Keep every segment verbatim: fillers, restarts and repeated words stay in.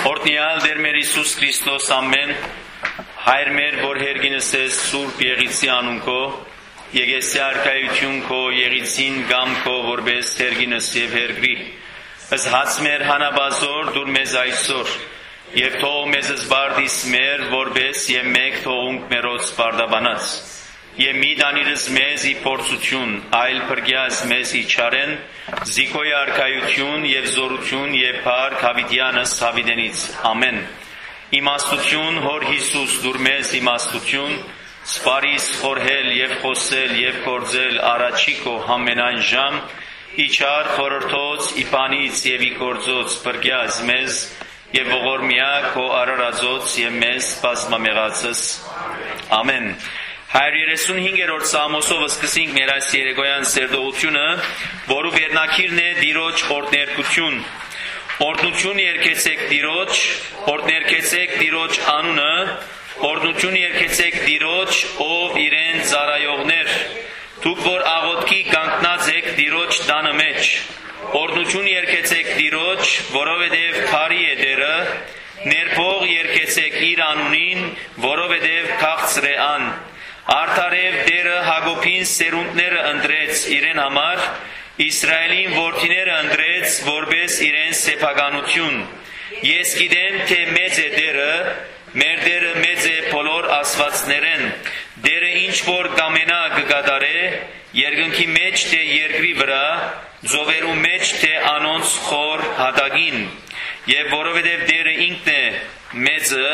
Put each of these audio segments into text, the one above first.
Օրհնյալ Տեր մեր Հիսուս Քրիստոս ամեն Հայր մեր, որ հերգինս ես Սուրբ Եղիցի անուն քո, Եկեսի արքայություն քո, Եղիցին գամ քո, որպես հերգինս եւ հերգրի, ըս հաց մեր հանաբազոր դուր մեզ այսօր, եւ թող մեզ զբարդիս մեր, որպես եւ մեկ թողունք մերոց բարդաբանած, եւ մի դանիրս մեզ ի փորձություն, այլ փրկյաս մեզ ի չարեն, զիկոյ արքայություն եւ զորություն եւ փառք հավիտյանս հավիտենից, ամեն, իմաստություն հոր Հիսուս դուր մեզ իմաստություն, սպարիս խորհել եւ խոսել եւ գործել առաջիկո համենայն ժամ, իչար խորհրդոց իպանից եւ ի գործոց փրկյաս մեզ եւ ողորմյա քո արարածոց եւ մեզ բազմամեղածս, ամեն։ Հայր երեսունհինգերորդ Սամոսով սկսենք մեր այս երեկոյան սերտողությունը, որու վերնակիրն է Տիրոջ օրհներկություն։ Օրհնություն երկեցեք Տիրոջ, օրհներկեցեք Տիրոջ անունը, օրհնություն երկեցեք Տիրոջ, ով իրեն ծառայողներ, դուք որ աղոթքի կանգնած եք Տիրոջ տանը մեջ, օրհնություն երկեցեք Տիրոջ, որովհետև բարի է Տերը, ներփող երկեցեք իր անունին, որովհետև քաղցր է ան, արդարև Տերը Հակոբին սերունդները ընտրեց իրեն համար, Իսրայելին որդիները ընտրեց, որպես իրեն սեփականություն։ Ես գիտեմ, թե մեծ է Տերը, մեր Տերը մեծ է բոլոր աստվածներեն, Տերը ինչ որ կամենա կկատարե, երկնքի մեջ թե երկրի վրա, ծովերու մեջ թե անոնց խոր հատակին, եւ որովհետև Տերը ինքն է մեծը,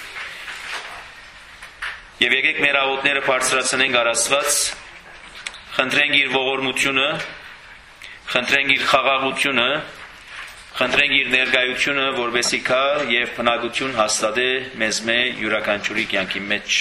եւ եկեք մեր աղոթները բարձրացնենք առ Աստված, խնդրենք իր ողորմությունը, խնդրենք իր խաղաղությունը, խնդրենք իր ներկայությունը, որովհետեւ կա եւ բնակություն հաստատե մեզ մե յուրաքանչյուրի կյանքի մեջ։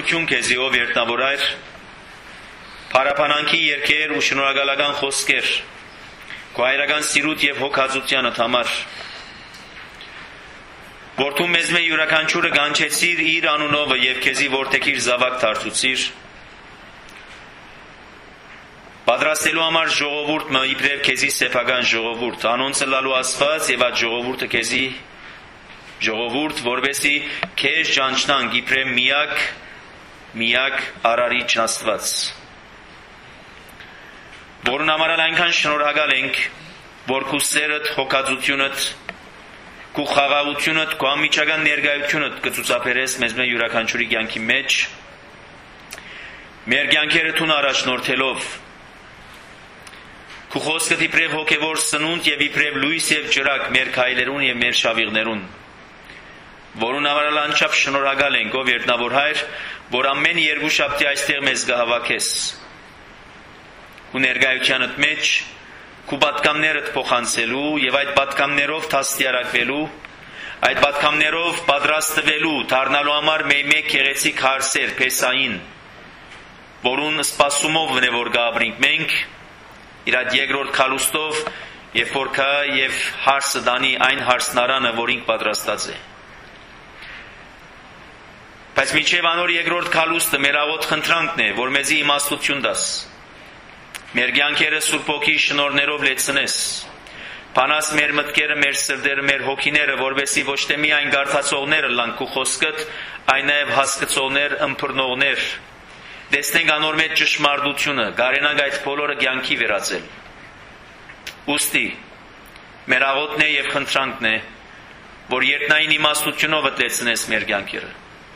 Շնորհակալություն քեզի ով երտնավոր Հայր, փառաբանանքի երգեր ու շնորհակալական խոսքեր, քո հայրական սիրուտ եւ հոգածությանդ համար, որթու մեզ մե յուրաքանչյուրը գանչեցիր իր անունովը եւ քեզի որտեքիր զավակ դարձուցիր, պատրաստելու համար ժողովուրդը իբրև քեզի սեփական ժողովուրդ, անոնցը լալու Աստված եւ այդ ժողովուրդը քեզի ժողովուրդ, որովհետեւ քեզ ճանչնանք իբրև միակ միակ արարիչ Աստված, որն համար այնքան շնորհակալ ենք, որ քո սերդ, հոգածությունդ, քո խաղաղությունդ, քո ամիջական ներկայությունդ կցուցաբերես մեզ մե յուրաքանչյուրի կյանքի մեջ, մեր կյանքերը տուն առաջնորդելով քո խոսքդ իբրև հոգևոր սնունդ եւ իբրև լույս եւ ջրակ մեր քայլերուն եւ մեր շավիղներուն, որուն համար անչափ շնորհակալ ենք, ով երտնավոր Հայր, որ ամեն երկուշաբթի այստեղ մեզ կհավաքես, քո ներկայությանդ մեջ, քո պատգամներդ փոխանցելու եւ այդ պատգամներով դաստիարակվելու, այդ պատգամներով պատրաստվելու, դառնալու համար մեկ գեղեցիկ հարսեր, փեսային, որուն սպասումով է որ գաբրինք մենք, իր այդ երկրորդ քալուստով եւ որքա եւ հարսը դանի այն հարսնարանը, որ ինք պատրաստած է։ Բայց միջև անոր երկրորդ քալուստը մեր աղոտ խնդրանքն է, որ մեզի իմաստություն դաս, մեր կյանքերը Սուրբ Հոգի շնորհներով լեցնես, բանաս մեր մտքերը, մեր սրտերը, մեր հոգիները, որովհետեւ ոչ թե միայն գարթացողները լանք քո խոսքդ, այլ նաեւ հասկացողներ, ըմբռնողներ, տեսնենք անոր մեջ ճշմարտությունը, կարենանք այդ բոլորը կյանքի վերածել։ Ուստի մեր աղոթն է եւ խնդրանքն է, որ երտնային իմաստությունով լեցնես մեր կյանքերը։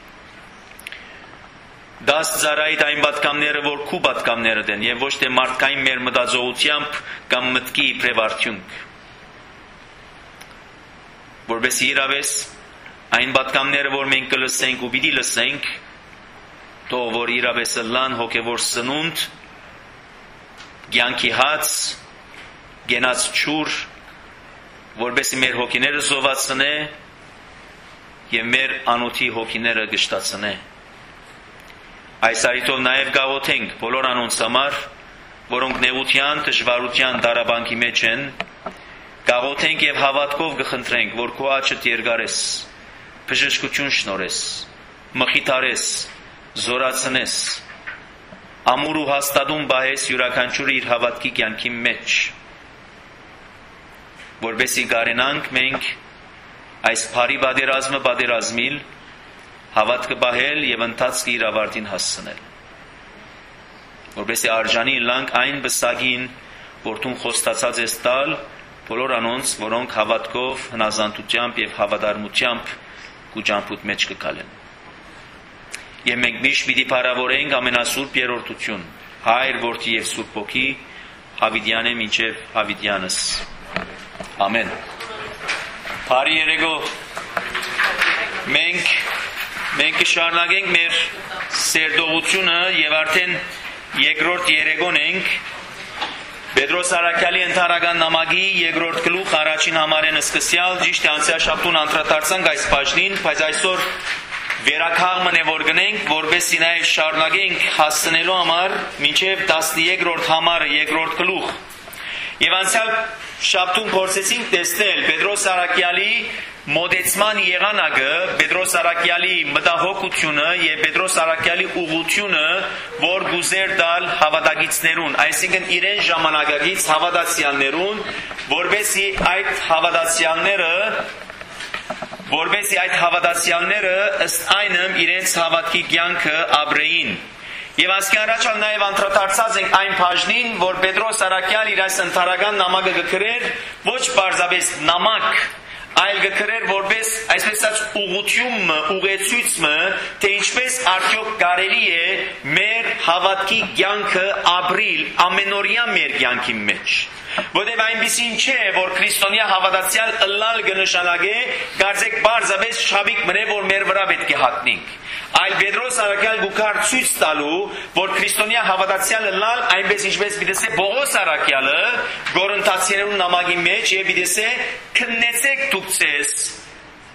Դաս ծարայիդ այն պատգամները, որ քու պատգամները դեն, եւ ոչ թե մարդկային մեր մտածողությամբ կամ մտքի իբրև արդյունք։ Որպես իրավես այն պատգամները, որ մենք կլսենք ու պիտի լսենք, թող որ իրավես լան հոգևոր սնունդ, կյանքի հաց, գենաց ճուր, որպեսզի մեր հոգիները զովացնե եւ մեր անոթի հոգիները գշտացնե։ Այս արիտով նաեւ գաղոթենք բոլոր անոնց համար, որոնք նեղության, դժվարության դարաբանքի մեջ են, գաղոթենք եւ հավատքով կխնդրենք, որ քո աչքդ երկարես, բժշկություն շնորհես, մխիթարես, զորացնես, ամուր ու հաստատուն բահես յուրաքանչյուրը իր հավատքի կյանքի մեջ, որպեսզի կարենանք մենք այս բարի պատերազմը պատերազմիլ, հավատքը բահել եւ ընթացքը իր ավարտին հասցնել, որպեսզի արժանի լանք այն բսագին, որ դու խոստացած ես տալ բոլոր անոնց, որոնք հավատքով, հնազանդությամբ եւ հավատարմությամբ քո ճամփուտ մեջ կգալեն։ Եվ մենք միշտ պիտի փառավորենք ամենասուրբ երրորդություն, Հայր, Որդի եւ Սուրբ Հոգի, Հավիտյանե մինչեւ Հավիտյանս։ Ամեն։ Բարի երեկո։ Մենք մենք կշարունակենք մեր սերտողությունը եւ արդեն երկրորդ երեկոն ենք Պետրոս Արաքյալի ընթարական նամակի երկրորդ գլուխ առաջին համարեն սկսյալ ճիշտ է անցյալ շաբթուն անդրադարձանք այս բաժնին, բայց այսօր վերականգնն է որ գնենք, որպեսզի նաև շարունակենք հասցնելու համար մինչև տասներորդ համարը երկրորդ գլուխ։ Եվ անցյալ շաբթուն փորձեցինք տեսնել Պետրոս Արաքյալի մոդեցման եղանակը, Պետրոս Արաքյալի մտահոգությունը եւ Պետրոս Արաքյալի ուղղությունը, որ գուզեր տալ հավատագիցներուն, այսինքն իրեն ժամանակակից հավատացյալներուն, որպեսզի այդ հավատացյալները որպեսզի այդ հավատացյալները ըստ այնմ իրենց հավատքի կյանքը ապրեին։ Եվ ասկի առաջալ նաև անդրադարձած ենք այն բաժնին, որ Պետրոս Արաքյալ իր այս ընթարական նամակը գրեր ոչ պարզապես նամակ, այլ գրեր որպես այսպես ասած ուղղություն, ուղեցույցը, թե ինչպես արդյոք կարելի է մեր հավատքի կյանքը ապրիլ ամենօրյա մեր կյանքի մեջ։ Որտեւ այնպեսին չէ, որ քրիստոնյա հավատացյալ ըլլալ կնշանակե, կարծեք բարձրապես շավիկ մնե, որ մեր վրա պետք է հատնենք։ Այլ Պետրոս Արաքյալ գուքար ցույց տալու, որ քրիստոնյա հավատացյալ ըլլալ այնպես ինչպես պիտեսե Պողոս Արաքյալը Գորընթացիներուն նամակի մեջ եւ պիտեսե քննեցեք դուք ցես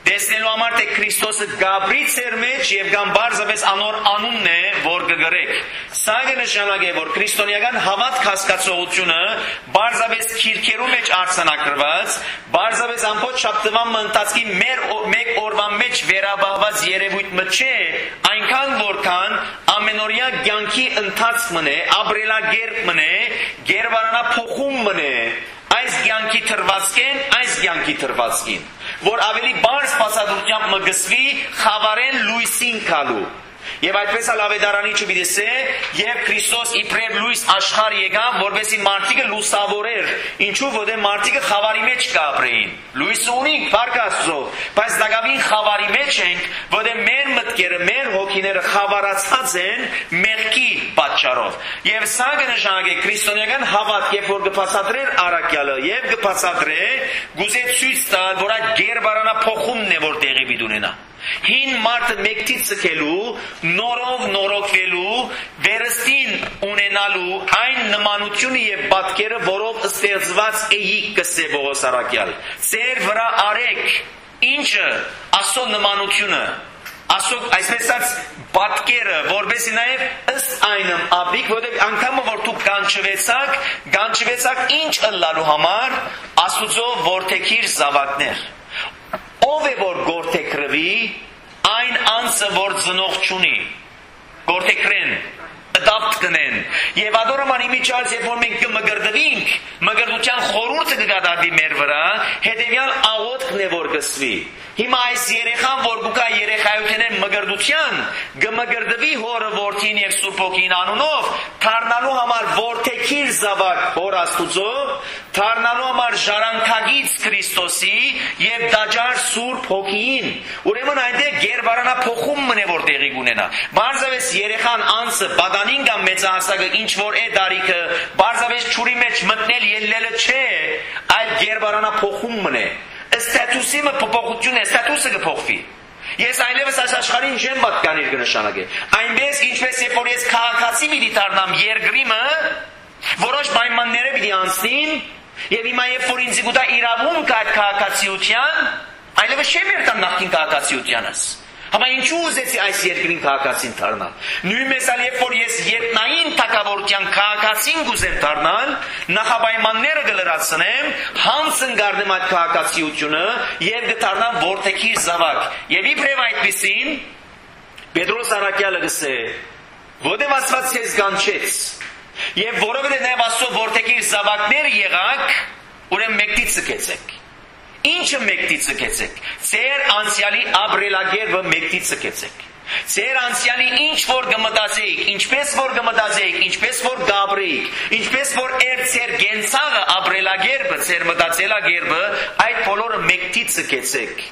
Տեսնելու համար թե Քրիստոսը Գաբրից էր մեջ եւ կամ բարձրապես անոր անունն է, որ կգրեք։ Սա կնշանակե, որ քրիստոնեական հավատք հասկացողությունը բարձրապես քիրքերու մեջ արձանագրված, բարձրապես ամբողջ շաբթվան ընթացքի մեր մեկ օրվա մեջ վերաբահված երևույթ մը չէ, այնքան որքան ամենօրյա կյանքի ընթացք մնե, ապրելակերպ մնե, գերվարանափոխում մնե, այս կյանքի թրվածքեն, այս կյանքի թրվածքին, որ ավելի բարձ բացատրությամբ մգսվի խավարեն լույսին կալու։ Եվ այդպես էլ ավետարանի չվիդեսե, եւ Քրիստոս իբրև լույս աշխարհ եկավ, որովհետեւ մարդիկը լուսավորեր, ինչու որտեղ մարդիկը խավարի մեջ կապրեին։ Լույս ունենք, փառք Աստծո, բայց դակավին խավարի մեջ ենք, որտեղ մեր մտքերը, մեր հոգիները խավարացած են մեղքի պատճառով։ Եվ սա կնշանակե քրիստոնեական հավատք, երբ որ կբացատրեր առաքյալը եւ կբացատրե, գուզե ցույց տալ, որ այդ գերբարանափոխումն է, որ տեղի պիտի ունենա։ Հին մարդը մեկտից ցկելու, նորով նորոգվելու, վերստին ունենալու այն նմանությունը եւ պատկերը, որով ստեղծված էիք կսե Պողոս առաքյալ։ Ձեր վրա արեք, ինչը Աստծո նմանությունը, Աստծո այսպես ասած պատկերը, որովհետեւ նաեւ ըստ այնմ ապիկ, որովհետեւ անգամ որ դուք կանչվեցաք, կանչվեցաք ինչ ըլլալու համար, Աստծո որդեքիր զավակներ։ Ով է որ գործեքրվի, այն անձը որ ծնող չունի, գործեքրեն, ադապտ կնեն, եւ ադորոման իմիջած, երբ որ մենք կմգրդվինք, մգրդության խորհուրդը կգադարվի մեր վրա, հետեւյալ աղոթքն է որ գսվի։ Հիմա այս երեխան, որ գուկա երեխայությունեն մգրդության, կմգրդվի հորը որդին եւ Սուրբ Հոգին անունով, դառնալու համար որդեքիր զավակ հոր Աստուծո, դառնալու համար ժառանգագից Քրիստոսի եւ դաջար Սուրբ Հոգին։ Ուրեմն այնտեղ գերբարանափոխումն է որ տեղի կունենա։ Բարձրապես երեխան անձը բադանին կամ մեծահասակը ինչ որ է դարիքը, բարձրապես ճուրի մեջ մտնել ելնելը չէ, այլ գերբարանափոխումն է։ Ստատուսի մը փոփոխություն է, ստատուսը կփոխվի։ Ես այլևս այս աշխարհին չեմ պատկանիր կնշանակե։ Այնպես ինչպես երբ որ ես քաղաքացի պիտի դառնամ երկրիմը, որոշ պայմանները պիտի անցնին, եւ հիմա երբ որ ինձ գուտա իրավունք այդ քաղաքացիության, այլևս չեմ երթամ նախկին քաղաքացիությանս։ Համա ինչու ուզեցի այս երկրին քաղաքացին դառնալ։ Նույնպես էլ երբ որ ես ետնային թակավորության քաղաքացին գուզեմ դառնալ, նախապայմանները կլրացնեմ, հանցն գարնեմ այդ քաղաքացիությունը եւ կդառնամ որդեքիր զավակ։ Եվ իբրև այդպեսին Պետրոս առաքյալը գսե, որտեղ Աստված ձեզ կանչեց, եւ որովհետեւ նաեւ Աստծո որդեքիր զավակներ եղաք, ուրեմն մեկտից ցկեցեք։ Ինչը մեկտի ցկեցեք։ Ձեր անցյալի ապրելակերպը մեկտի ցկեցեք։ Ձեր անցյալի ինչ որ կմտածեիք, ինչպես որ կմտածեիք, ինչպես որ գաբրեիք, ինչպես որ էր ձեր գենցաղը ապրելակերպը, ձեր մտածելակերպը, այդ բոլորը մեկտի ցկեցեք։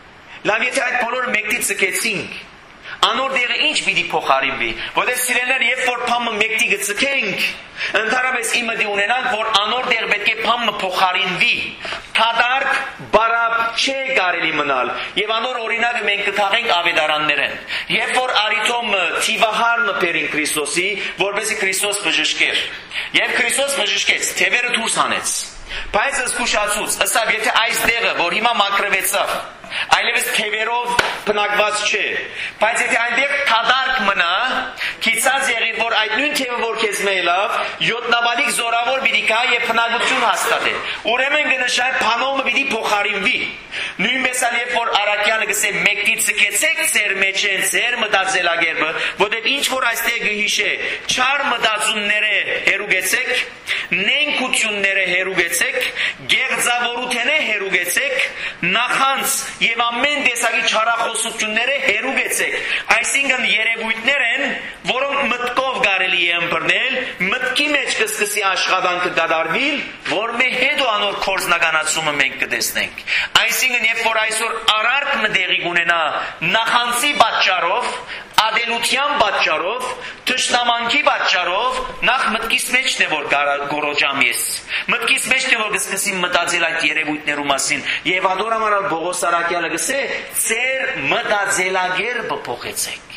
Լավ, եթե այդ բոլորը մեկտի ցկեցինք, անոր դերը ինչ պիտի փոխարինվի, որտեղ սիրելիներ, երբ որ փամը մեկտի գցկենք, ընդհանրապես իմը դի ունենանք, որ անոր դեր պետք է փամը փոխարինվի, թադարկ բարապ չէ կարելի մնալ, եւ անոր օրինակը մենք կթաղենք ավետարաններեն, երբ որ արիթոմը թիվահարը բերին Քրիստոսի, որովհետեւ Քրիստոս բժշկեր, եւ Քրիստոս բժշկեց, թևերը դուրս հանեց, բայց զսկուշացուց, ասավ, եթե այս դեղը, որ հիմա մակրվեցավ, այլևս թևերով բնակված չէ, բայց եթե այնտեղ թադարկ մնա, քիծած եղիր, որ այդ նույն թևը որ քեզ մելավ, յոտնաբալիկ զորավոր պիտի գա եւ բնակություն հաստատե։ Ուրեմն կնշանակի փանոմը պիտի փոխարինվի։ Նույնպես էլ երբ որ առաքյալը գսե մեկտի ցկեցեք ձեր մեջ են ձեր մտածելակերպը, որտեղ ինչ որ այստեղ գհիշե, չար մտածումները հերուգեցեք, նենքությունները հերուգեցեք, գեղձավորութենը հերուգեցեք, նախանց եւ ամեն տեսակի չարախոսությունները հերուգեցեք։ Այսինքն երևույթներ են, որոնք մտքով կարելի է ըմբռնել, մտքի մեջ կսկսի աշխատանքը կդարվի, որ մեր հետո անոր կորզնականացումը մենք կտեսնենք։ Այսինքն երբ որ այսօր արարք մտեղի ունենա նախանցի պատճառով, ադելության պատճառով, թշնամանքի պատճառով, նախ մտքիս մեջն է որ գորոջամ ես։ Մտքիս մեջն է որ կսկսի մտածել այդ երևույթներու մասին, եւ ադորամանալ Պողոս առաքյալը գսե, ձեր մտածելակերպը փոխեցեք։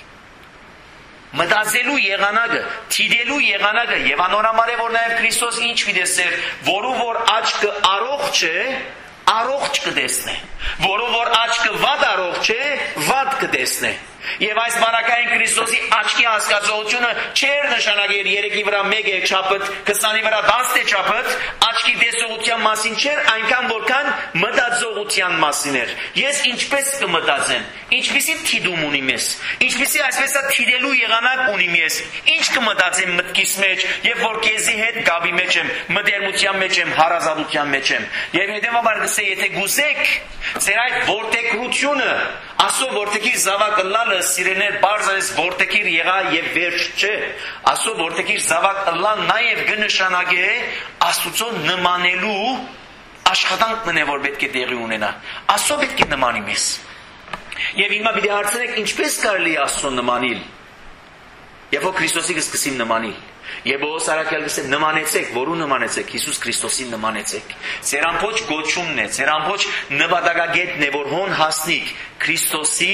Մտածելու եղանակը, թիդելու եղանակը եւ անորամար է որ նաեւ Քրիստոս ինչ վիդեսեր, որու որ աչքը առողջ է, առողջ կտեսնե, որով որ աչքը վատ առողջ է, վատ կտեսնե։ Եվ այս մարակային Քրիստոսի աչքի հասկացողությունը չէր նշանակել երեքի վրա մեկ է չափըտ, քսանի վրա դաստ է չափըտ, աչքի տեսողության մասին չէր, այնքան որքան մտածողության մասին էր։ Ես ինչպես կմտածեմ, ինչպիսի թիդում ունիմ ես, ինչպիսի այսպես է թիդելու եղանակ ունիմ ես, ինչ կմտածեմ մտքիս մեջ, եւ որ քեզի հետ գաբի մեջ եմ, մտերմության մեջ եմ, հարազատության մեջ եմ։ Եվ հետեւաբար գսե, եթե գուզեք ձեր այդ ворթեգրությունը, ասո ворթեգիր զավակը լալը սիրեներ բարձրես ворթեգիր եղա եւ վերջ չէ, ասո ворթեգիր զավակ լան նաեւ կնշանակե Աստծո նմանելու աշխատանքն է, որ պետք է տեղի ունենա, ասո պետք է նմանի մեզ։ Եվ հիմա պիտի հարցնեք, ինչպես կարելի է Աստծո նմանիլ, երբ որ Քրիստոսի կսկսեմ նմանիլ։ Եվ Պողոս առաքյալ գսե նմանեցեք, որու նմանեցեք, Հիսուս Քրիստոսին նմանեցեք։ Ձեր ամբողջ գոչումն է, ձեր ամբողջ նպատակագետն է, որ հոն հասնիք Քրիստոսի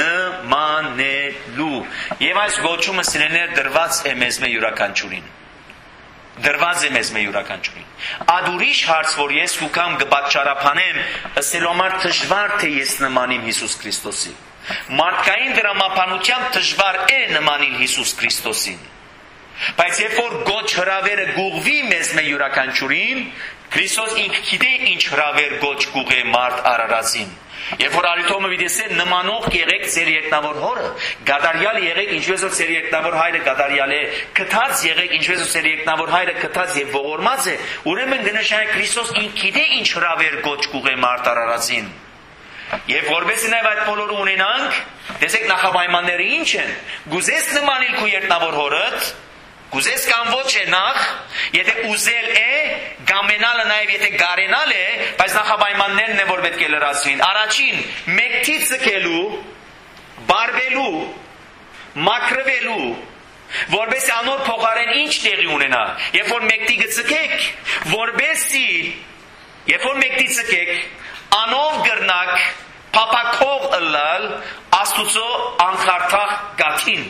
նմանելու։ Եվ այս գոչումը սիրելիներ դրված է մեզ մե յուրաքանչյուրին։ Դրված է մեզ մե յուրաքանչյուրին։ Ад ուրիշ հարց, որ ես կուքամ կբացառափանեմ, ըսելու համար դժվար թե ես նմանիմ Հիսուս Քրիստոսին։ Մարդկային դրամապանությամբ դժվար է նմանիլ Հիսուս Քրիստոսին։ Բայց երբ որ գոչ հրավերը գուղվի մեզ մե յուրաքանչյուրին, Քրիստոս ինքը գիտե ինչ հրավեր գոչ գուղե մարդ արարածին։ Երբ որ Արիթոմը վիդեսե նմանող եղեք ձեր երկնավոր հորը, գադարյալ եղեք ինչպես որ ձեր երկնավոր հայրը գադարյալ է, կթած եղեք ինչպես որ ձեր երկնավոր հայրը կթած եւ ողորմած է, ուրեմն կնշանակի Քրիստոս ինքը գիտե ինչ հրավեր գոչ գուղե մարդ արարածին։ Եվ որպես նաև այդ բոլորը ունենանք, տեսեք նախապայմանները ինչ են։ Գուզես նմանիլ քո երկնավոր հորդ, գուզես կամ ոչ է նախ, եթե ուզել է, գամենալը նաև եթե գարենալ է, բայց նախապայմաններն է, որ պետք է լրացվին։ Առաջին, մեկթի ցկելու, բարբելու, մաքրվելու, որպես անոր փոխարեն ինչ տեղի ունենա։ Երբ որ մեկթի գցկեք, որպեսի, երբ որ մեկթի ցկեք, անով գրնակ փապակող ըլլալ Աստուծո անխարթախ գաթին,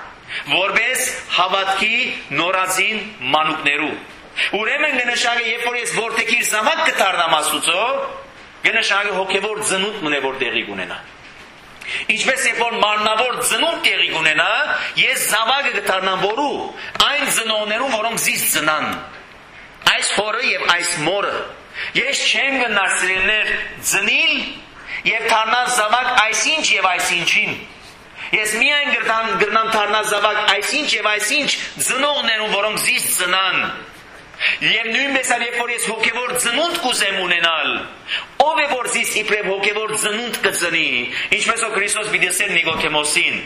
որպես հավատքի նորածին մանուկներու։ Ուրեմն կնշանակի, երբ որ ես ворթեգիր զավակ կդառնամ Աստուծո, կնշանակի հոգևոր ծնունդ մնե որ տեղի կունենա։ Ինչպես երբ որ մարմնավոր ծնունդ տեղի կունենա, ես զավակը կդառնամ որու, այն ծնողներու, որոնք զիս ծնան, այս հորը եւ այս մորը։ Ես չեմ գնար սիրելիներ ծնիլ եւ դառնալ զավակ այսինչ եւ այսինչին։ Ես միայն գրնամ դառնալ զավակ այսինչ եւ այսինչ ծնողներուն, որոնք զիս ծնան։ Եվ նույնպես երբ որ ես հոգևոր ծնունդ կուզեմ ունենալ, ով է որ զիս իբրև հոգևոր ծնունդ կծնի, ինչպես որ Քրիստոս վիդեսեր Նիկոդեմոսին։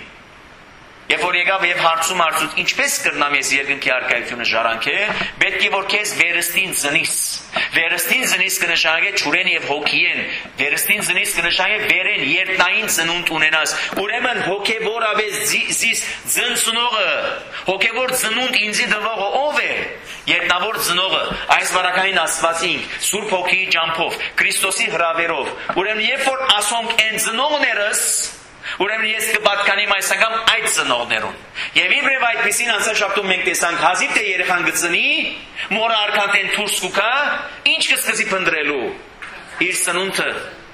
Երբ որ եկավ եւ հարցում արծուց, ինչպես կրնամ ես երկնքի արքայությունը ժառանգել, պետք է որ քեզ վերստին ծնիս։ Վերստին ծնիս կնշանակե ճուրեն եւ հոգիեն, վերստին ծնիս կնշանակե վերեն երտնային ծնունդ ունենաս։ Ուրեմն հոգեվոր ավես զիս ծնցնողը, հոգեվոր ծնունդ ինձի դվողը ով է։ Երտնավոր ծնողը, այս վարակային Աստվածինք, Սուրբ Հոգիի ջամփով, Քրիստոսի հրավերով։ Ուրեմն երբ որ ասոնք են ծնողներս, ուրեմն ես կպատկանեմ այս անգամ այդ ծնողներուն։ Եվ իբրև այդպեսին անցյալ շաբթում մենք տեսանք հազիվ թե երեխան գծնի, մորը արքանտեն դուրս կուքա, ինչ կսկսի փնտրելու։ Իր ծնունդը,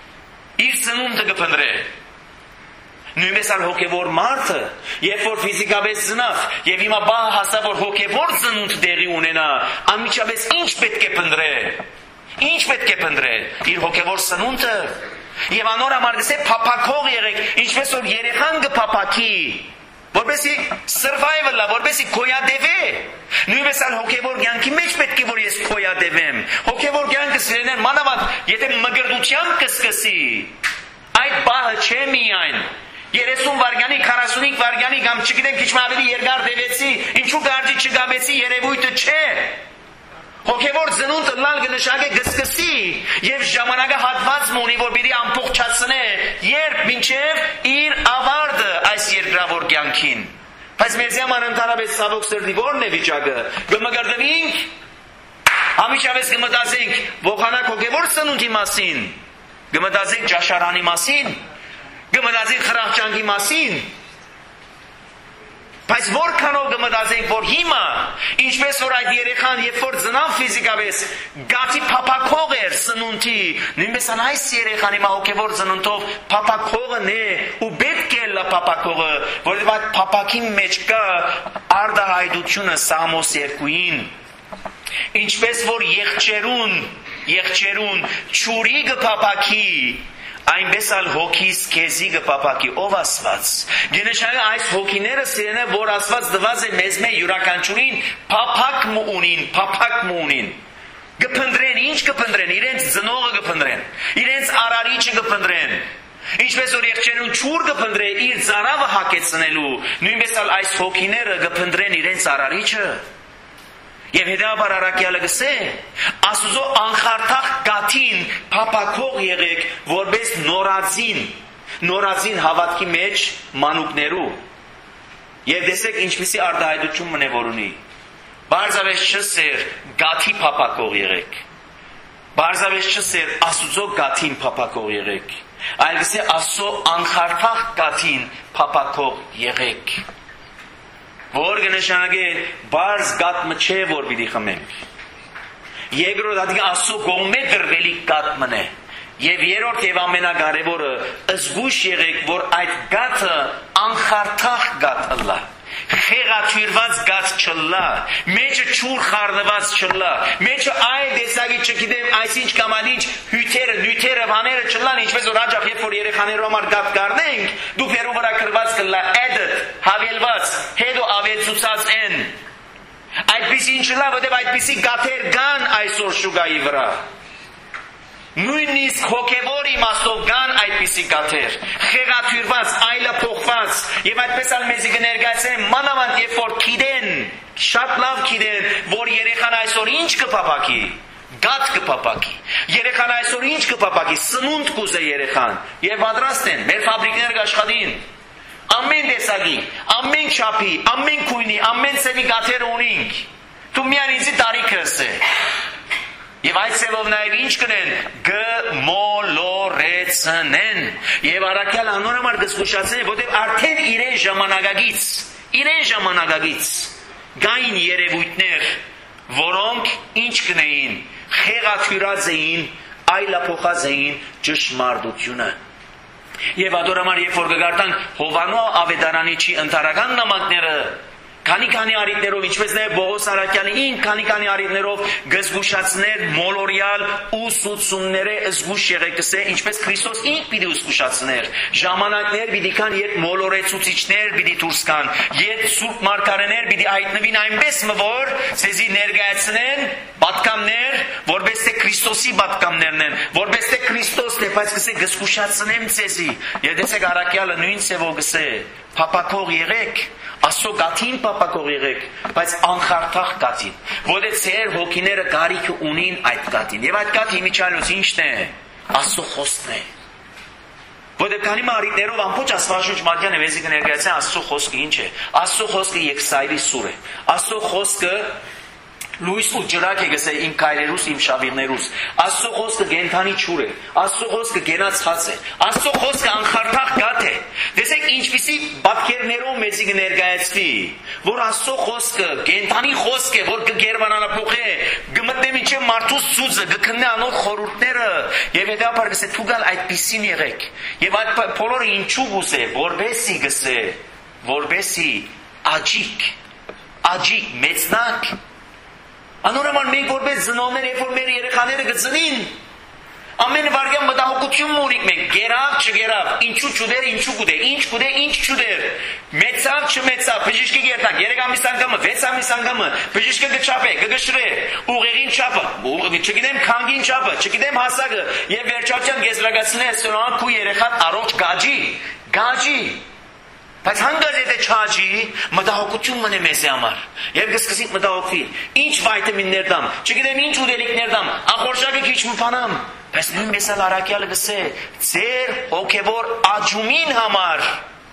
իր ծնունդը կփնտրե։ Նույնպես ալ հոգևոր մարդը, երբ որ ֆիզիկապես ծնավ, եւ հիմա բա հասա որ հոգևոր ծնունդ տեղի ունենա, անմիջապես ինչ պետք է փնտրե։ Ինչ պետք է փնտրե։ Իր հոգևոր ծնունդը։ Եվ անոր համար գսե փապակող եղեք, ինչպես որ երեխան կփապակի, որպեսի survival-ը, որպեսի գոյադևե։ Նույնպես ալ հոգևոր կյանքի մեջ պետք է որ ես գոյադևեմ։ Հոգևոր կյանքը սիրելիներ, մանավանդ եթե մգրդությամբ կսկսի, այդ բահը չէ միայն երեսուն վարգանի, քառասունհինգ վարգանի կամ չգիտեմ քիչ ավելի երկար դևեցի, ինչու գարդի չգաբեցի երևույթը չէ։ Հոգևոր ծնունդը լալ կնշանակե գսկսի եւ ժամանակը հատվածն ունի, որ պիտի ամբողջացնե, երբ մինչեւ իր ավարտը այս երկրավոր կյանքին։ Բայց մեզ համար ընդհանրապես ցավոք սրտի ո՞րն է վիճակը։ Կմգրդվենք, ամիջապես կմտածենք ողանակ հոգևոր ծնունդի մասին, կմտածենք ճաշարանի մասին, կմտածենք խրախճանքի մասին։ Բայց որքանով կմտածենք, որ հիմա, ինչպես որ այդ երեխան, երբ որ ծնավ ֆիզիկապես, գաթի փափակող էր սնունդի, նույնպես այս երեխան հիմա հոգևոր ծնունդով փափակողն է, ու պետք է լա փափակողը, որովհետև այդ փափակի մեջ կա արդահայտությունը Սաղմոս երկուին, ինչպես որ եղջերուն, եղջերուն ճուրի կփափակի, այնպես ալ հոգիս քեզի կփափակի, ով Աստված։ Գենեշանը այս հոգիները սիրեն է, որ Աստված դված է մեզ մե յուրաքանչյուրին փափակ ունին, փափակ ունին։ Կփնտրեն, ինչ կփնտրեն, իրենց ծնողը կփնտրեն, իրենց արարիչը կփնտրեն։ Ինչպես որ եղջերուն ճուր կփնտրե իր ծարավը հակեցնելու, նույնպես ալ այս հոգիները կփնտրեն իրենց արարիչը։ Եվ հետևաբար առաքյալը գսե, Աստուծո անխարթախ գաթին փափակող եղեք, որպես նորածին, նորածին հավատքի մեջ մանուկներու։ Եվ տեսեք ինչպիսի արդահայտություն մնե որ ունի։ Բարձավես չսեր գաթի փափակող եղեք։ Բարձավես չսեր Աստուծո գաթին փափակող եղեք։ Այլ գսե Աստծո անխարթախ գաթին փափակող եղեք։ Որ կնշանակե բարձ գաթմը չէ, որ պիտի խմենք։ Երկրորդ հատիկը Աստծո կողմե դրվելի գաթմն է։ Եվ երրորդ եւ ամենակարևորը զգույշ եղեք, որ այդ գաթը անխարթախ գաթ լա։ Խեղաթյուրված գաթ չլա, մեջը ճուր խառնված չլա, մեջը այլ տեսակի չգիտեմ, այսինչ կամ այլ ինչ հյութերը, նյութերը, բաները չլան, ինչպես որ հաջող երբ որ երեխաներու համար գաթ կառնենք, դու փերու վրա գրված կլա added, հավելված, հետո ավելցուցած են։ Այդպիսի ինչ լա, որտեղ այդպիսի գաթեր կան այսօր շուկայի վրա։ Նույնիսկ հոգևոր իմաստով կան այդպիսի գաթեր, խեղաթյուրված, այլափոխված, եւ այդպես ալ մեզի կներկայացնեն մանավանդ երբ որ գիտեն, շատ լավ գիտեն, որ երեխան այսօր ինչ կփափակի, գաթ կփափակի, երեխան այսօր ինչ կփափակի, սնունդ կուզե երեխան, եւ պատրաստ են, մեր ֆաբրիկները կաշխատին, ամեն տեսակի, ամեն չափի, ամեն քույնի, ամեն ցևի գաթերը ունենք, դու միայն ինձի տարիքը ասե։ Եվ այդ սևով նաև ինչ կնեն, գմոլորեցնեն, և առաքյալ անոնհամար գզգուշացնեն, որտև արդեն իրեն ժամանակագից, իրեն ժամանակագից, գային երևույթներ, որոնք ինչ կնեին, խեղաթյուրած էին, այլափոխած էին ճշմարտությունը։ Եվ ադորամար երբ որ կգարտանք Հովանու ավետարանիչի ընթարական նամակները, քանի-քանի արիտներով, ինչպես նաև Բողոս Արաքյանին, քանի-քանի արիտներով գզգուշացներ մոլորյալ ուսուցումները զգուշ եղեք կսե, ինչպես Քրիստոս ինք պիտի ուսգուշացներ, ժամանակներ պիտի կան, երբ մոլորեցուցիչներ պիտի դուրս կան, երբ սուրբ մարգարեներ պիտի հայտնվին այնպես որ ցեզի ներկայացնեն պատկամներ, որպես թե Քրիստոսի պատկամներն են, որպես թե Քրիստոսն է, բայց կսե գզգուշացնեմ ցեզի, եւ տեսեք Արաքյալը նույն ցևով կսե, փափակող եղեք, Աստծո գաթին փափակող եղեք, բայց անխարթախ գաթին, որտեղ ձեր հոգիները գարիք ունին այդ գաթին, եւ այդ գաթի միջալուց ինչն է, Աստծո խոսքն է, որտեղ քանի մարիտներով ամբողջ Աստվածաշունչ մատյանը վեզի կներկայացնեն Աստծո խոսքը ինչ է, Աստծո խոսքը Եսայրի սուր է, Աստծո խոսքը լույս ու ջրակ է գսե իմ քայլերուս, իմ շավիղներուս, Աստծո խոսքը գենթանի ճուր է, Աստծո խոսքը գենացած է, Աստծո խոսքը անխարթախ գաթ է, տեսեք ինչպիսի պատկերներով մեզի կներկայացվի, որ Աստծո խոսքը գենթանի խոսք է, որ կգերմանանափոխե, կմտնե մինչև մարդուս սուզը, կքննե անոր խորհուրդները, եւ հետեւաբար գսե դու գալ այդպիսին եղեք, եւ այդ բոլորը ինչու գուսե, որբեսի գսե, որբեսի աջիկ, աջիկ մեծնակ Անորոման մենք որպես ծնողներ, երբ որ մեր երեխաները կծնին, ամեն վարյան մտահոգություն ունենք մենք, գերավ, չգերավ, ինչու չուդեր, ինչու կուդե, ինչ կուդե, ինչ չուդեր, մեծավ, չմեծավ, բժիշկի գերտակ, երեք ամիս անգամը, վեց ամիս անգամը, բժիշկը կչապե, կգշրե, ուղեղին չապը, չգիտեմ քանգին չապը, չգիտեմ հասակը, եւ վերջացան գեզրագացնե, սրանք քու երեխան առողջ գաջի, գաջի Բայց հանգած եթե չաջի, մտահոգություն մնե մեզի համար։ Եվ կսկսենք մտահոգվել, ինչ վայտամիններ դամ, չգիտեմ ինչ ուտելիքներ դամ, ախորժակը քիչ մփանամ։ Բայց նույնպես էլ Արաքյալը գսե, ձեր հոգևոր աճումին համար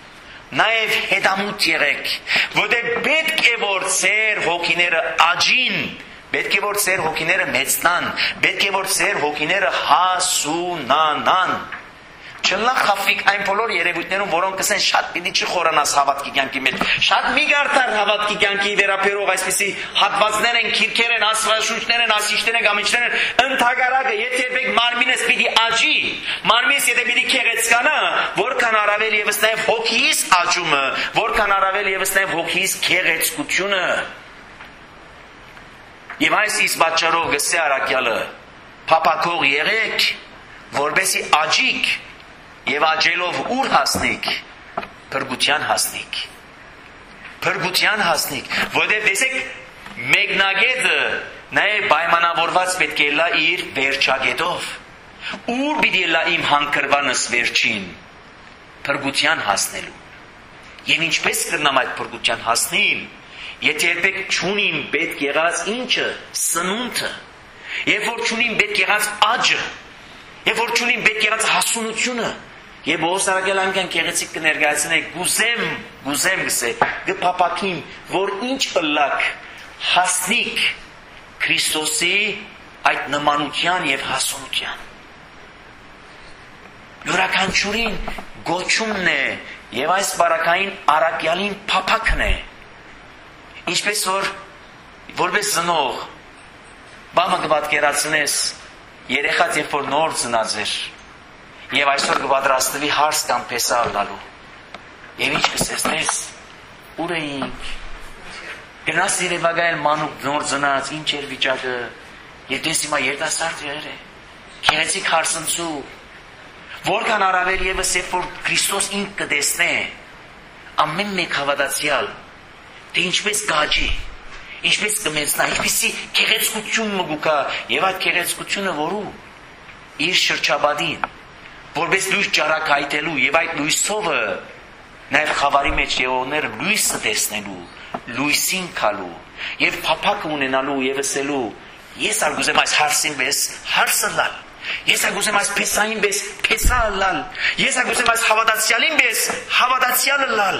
նաև հետամուտ եղեք, որտեղ պետք է որ ձեր հոգիները աճին, պետք է որ ձեր հոգիները մեծնան, պետք է որ ձեր հոգիները հասունանան։ Չլա խաֆիկ այն բոլոր երևույթներում, որոնք կսեն շատ պիտի չխորանաս հավատքի կյանքի մեջ։ Շատ մի գարտար հավատքի կյանքի վերաբերող այսպիսի հատվածներ են, քիրքեր են, աստվածաշունչներ են, ասիչներ են, գամիչներ են, ընդհակառակը, եթե երբեք մարմինս պիտի աճի, մարմինս եթե պիտի քեղեցկանա, որքան առավել եւս նաեւ հոգիս աճումը, որքան առավել եւս նաեւ հոգիս քեղեցկությունը։ Եվ այս իսկ պատճառով գսե առաքյալը, փափակող եղեք, որբեսի աճիկ եւ աճելով ուր հասնիք, փրկության հասնիք, փրկության հասնիք, որտեղ տեսեք մեկնագետը նաեւ պայմանավորված պետք է լա իր վերջագետով, ուր պիտի լա իմ հանգրվանս վերջին, փրկության հասնելու, եւ ինչպես կրնամ այդ փրկության հասնել, եթե երբեք չունիմ պետք եղած ինչը, սնունդը, եւ որ չունիմ պետք եղած աճը, եւ որ չունիմ պետք եղած հասունությունը, եւ Պողոս առաքյալը անգամ գեղեցիկ կներկայացնե, գուզեմ, գուզեմ գսե, գփապակիմ, որ ինչ ըլլակ հասնիկ Քրիստոսի այդ նմանության եւ հասունության։ Յուրաքանչյուրին գոչումն է եւ այս բարակային առաքյալին փափակն է։ Ինչպես որ որպես ծնող բամը կպատկերացնես երեխաց երբ որ նոր ծնած էր եւ այսօր կպատրաստվի հարս կամ փեսա ալնալու եւ ինչ կսես տես ուր էինք գնաս երևակայել մանուկ նոր ծնած ինչ էր վիճակը եւ դες հիմա երիտասարդ եղեր է քեղեցիկ հարսնցու որքան առավել եւս երբ որ Քրիստոս ինք կտեսնե ամեն մեկ հավատացյալ թե ինչպես կաճի ինչպես կմեծնա, ինչպեսի քեղեցկություն մգուկա եւ այդ քեղեցկությունը որու իր շրջաբադին, որպես լույս ճարակայտելու եւ այդ լույսովը նաեւ խավարի մեջ եղողները լույսը տեսնելու, լույսին քալու եւ փափակ ունենալու եւ ասելու ես արգուզեմ այս հարսին պես հարսը լալ, ես արգուզեմ այս փեսային պես փեսա լալ, ես արգուզեմ այս հավատացյալին պես հավատացյալը լալ։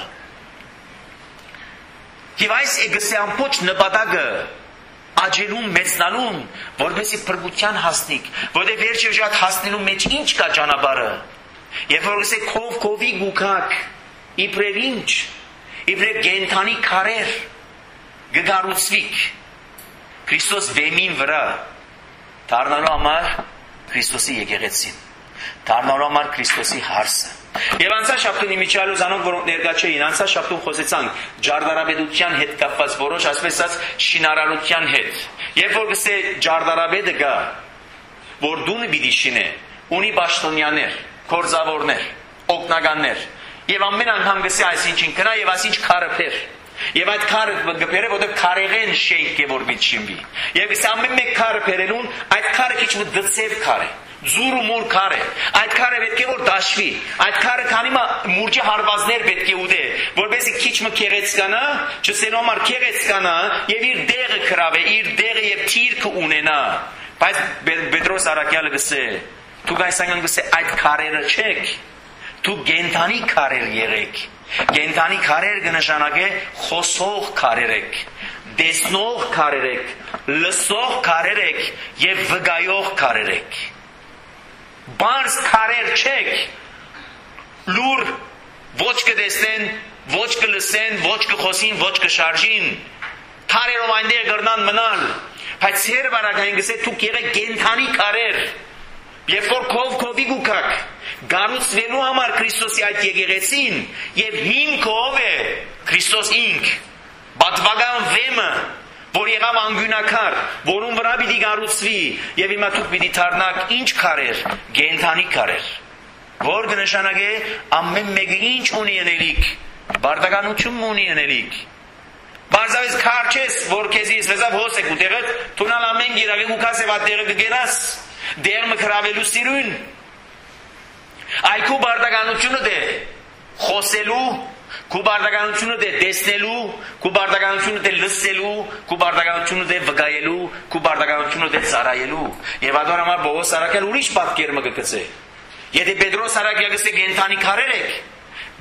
Եվ այս էգսե ամբողջ նպատակը աճելուն մեծնալուն, որպեսզի փրկության հասնիք, որտեղ վերջերժատ հասնելու մեջ ինչ կա ճանապարհը։ Երբ որ գսե քով քովի գուքակ, իբրև ինչ, իբրև գենթանի քարեր գգարուցվիկ Քրիստոս վեմին վրա դառնալու համար Քրիստոսի եկեղեցին, դառնալու համար Քրիստոսի հարսը։ Եվ անցաշաբթուն իմիջիալոց անոնք որոնք ներկա չէին, անցաշաբթուն խոսեցանք ջարդարաբեդության հետ կապված որոշ ասպես ասած շինարարության հետ։ Երբ որ գսե ջարդարաբեդը գա, որ դունը պիտի շինե, ունի պաշտոնյաներ, գործավորներ, օգնականներ, եւ ամեն անգամ գսե այսինչին կնա եւ այսինչ քարը փեր։ Եվ այդ քարը գբերը որտեղ քարեղեն շենք է որ պիտի շինվի։ Եվ գսե ամեն մեկ քարը փերելուն այդ քարը քիչ մի դծև քար է։ Զուրու մուր քար է, այդ քարը պետք է որ դաշվի, այդ քարը քանի մա մուրճի հարվածներ պետք է ուտե, որպեսզի քիչ մը քեղեցկանա, չսենո համար քեղեցկանա եւ իր դեղը քրավե, իր դեղը եւ թիրքը ունենա։ Բայց Պետրոս առաքյալը գսե, դուք այս անգամ գսե այդ քարերը չեք, դուք գենթանի քարեր եղեք։ Գենթանի քարեր կնշանակե խոսող քարեր եք, դեսնող քարեր եք, լսող քարեր եք եւ վգայող քարեր եք։ Բարձ քարեր չեք, լուր ոչ կտեսնեն, ոչ կլսեն, ոչ կխոսին, ոչ կշարժին, քարերով այնտեղ կրնան մնալ, բայց Սեր բարակային գսե դուք եղեք գենթանի քարեր, երբ որ քով քովի գուքակ, գառուցվելու համար Քրիստոսի այդ եկեղեցին եւ հիմքը ով է Քրիստոս ինք, բատվական վեմը, որ եղավ անգյունակար, որում վրա պիտի գառուցվի եւ հիմա դուք պիտի դառնաք ինչ քարեր, գենթանի քարեր, որ կնշանակե ամեն մեկը ինչ ունի անելիք, բարդականություն ունի անելիք։ Բարձավես քար չես, որ քեզի իսվեզավ հոս եք ուտեղը, թունալ ամեն գիրագի ուքաս եւ ատեղը կգերաս, դերմը քրավելու սիրուն։ Այքու բարդականությունը դե խոսելու, քու բարդականությունը դե տեսնելու, քու բարդականությունը դե լսելու, քու բարդականությունը դե վգայելու, քու բարդականությունը դե ծառայելու։ Եվ ադոր համար Պողոս առաքյալ ուրիշ պատկերը կգծե։ Եթե Պետրոս առաքյալը գսե գենթանի քարեր եք,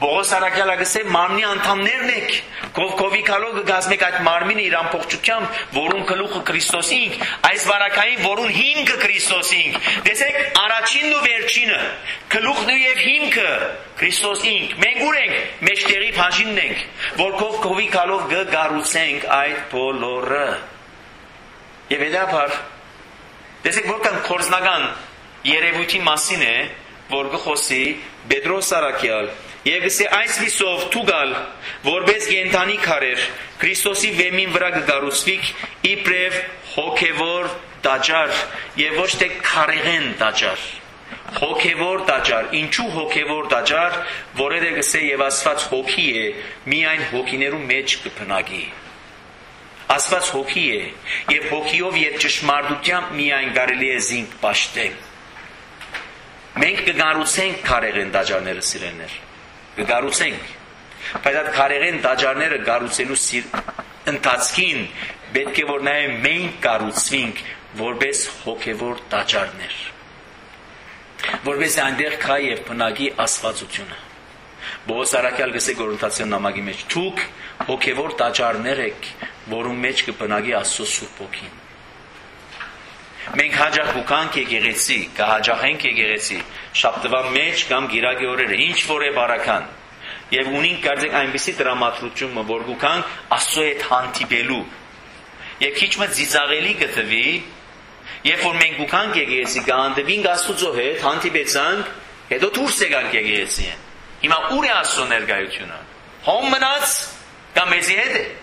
Բողոս Արաքյալը գսե մարմնի անդամներն եք, կովկովի կալով գազմեք այդ մարմինը իր ամբողջությամբ, որուն գլուխը Քրիստոսինք, այս վարակային, որուն հիմքը Քրիստոսինք։ Տեսեք, առաջինն ու վերջինը, գլուխն եւ հիմքը Քրիստոսինք։ Մենք ուր ենք, մեջտեղի բաժինն ենք, որ կովկովի կալով գգարուցենք այդ բոլորը։ Եվ հետապար, տեսեք, որքան կորզնական երևույթի մասին է, որ գխոսի Պետրոս Արաքյալ, եւ գսե այս լիսով թուգալ, որպես գենթանի քարեր, Քրիստոսի վեմին վրա գգարուցվիկ իբրև հոգևոր դաջար եւ ոչ թե քարեղեն դաջար։ Հոգևոր դաջար, ինչու հոգևոր դաջար, որերը գսե եւ Աստված հոգի է, միայն հոգիներու մեջ կփնագի։ Աստված հոգի է, եւ հոգիով եւ ճշմարտությամբ միայն կարելի է զինք պաշտել։ Մենք կգարուցենք քարեղեն դաջարները սիրելիներ, կգարուցենք, բայց այդ քարեղեն դաջարները գարուցելու ընթացքին պետք է որ նաև մենք կառուցվենք որպես հոգևոր դաջարներ, որպես այնտեղ կա եւ բնագի աստվածությունը։ Բողոս Արաքյալ գսե Կորինթացիներուն նամակի մեջ, դուք հոգևոր դաջարներ եք, որում մեջ կբնագի Աստծո Սուրբ Հոգին։ Մենք հաջող կուքանք եկեղեցի, կհաջողենք եկեղեցի, շաբթվա մեջ կամ գիրակի օրերը, ինչ որ է բարական։ Եվ ունենք կարծեք այնպիսի տրամադրություն, որ կուքանք Աստծո հետ հանդիպելու։ Եվ քիչ մը ծիծաղելի կթվի, երբ որ մենք կուքանք եկեղեցի, կհանդիպենք Աստծո հետ, հանդիպեցանք, հետո դուրս եկանք եկեղեցի։ Հիմա ուր է Աստծո ներկայությունը։ Հոմ մնաց կամ մեզի հետ է։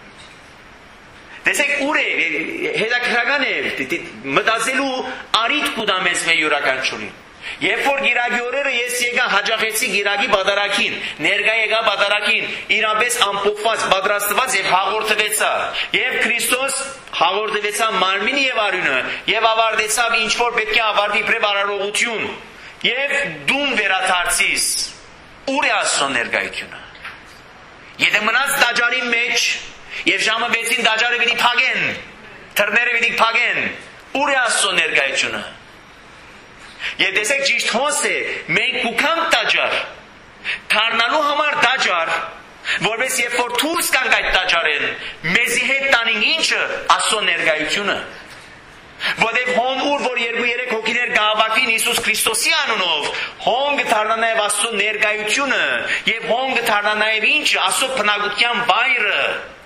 Տեսեք ուր է, հետաքրական է, մտածելու արիթ կուտա մեզ մեր յուրաքանչյուրին։ Երբ որ գիրակի օրերը ես եկա հաջողեցի գիրակի բادرակին, ներկա եկա բادرակին, իրապես ամփոփված, պատրաստված եւ հաղորդվեցա։ Եվ Քրիստոս հաղորդվեցա մարմինի եւ արյունը, եւ ավարտեցավ ինչ որ պետք է ավարտի իբրև արարողություն։ Եվ դուն վերադարձիս։ Ուր է Աստծո ներկայությունը։ Եթե մնաց դաջարի մեջ Եվ ժամը վեցին դաջարը պիտի փագեն, թռները պիտի փագեն, ուր է Աստծո ներկայությունը։ Եվ տեսեք ճիշտ հոս է, մենք կուքանք դաջար, դառնալու համար դաջար, որպես երբ որ դուրս կանք այդ դաջարեն, մեզի հետ տանին ինչը Աստծո ներկայությունը։ Որտեւ հոն ուր որ երկու երեք հոգիներ գահավաքվին Հիսուս Քրիստոսի անունով, հոն կդառնա նաև Աստծո ներկայությունը, եւ հոն կդառնա նաև ինչը Աստծո բնակության վայրը։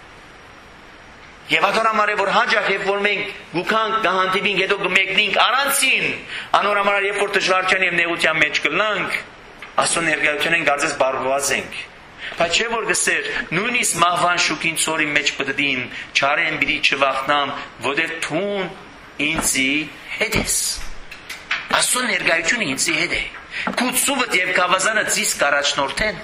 Եվ ադորամար է որ հաջող երբ որ մենք գուքանք կհանդիպինք հետո կմեկնենք առանցին անորամար երբ որ դժվարության եւ նեղության մեջ կլանք Աստծո ներկայությունն կարծես բարբված ենք բայց չէ որ գսեր նույնիսկ մահվան շուկին ծորի մեջ պտտին չարեն բիդի չվախնամ որտեղ թուն ինձի հետ ես Աստծո ներկայությունը ինձի հետ է կուցուվդ եւ կավազանը ցիս կարաչնորթեն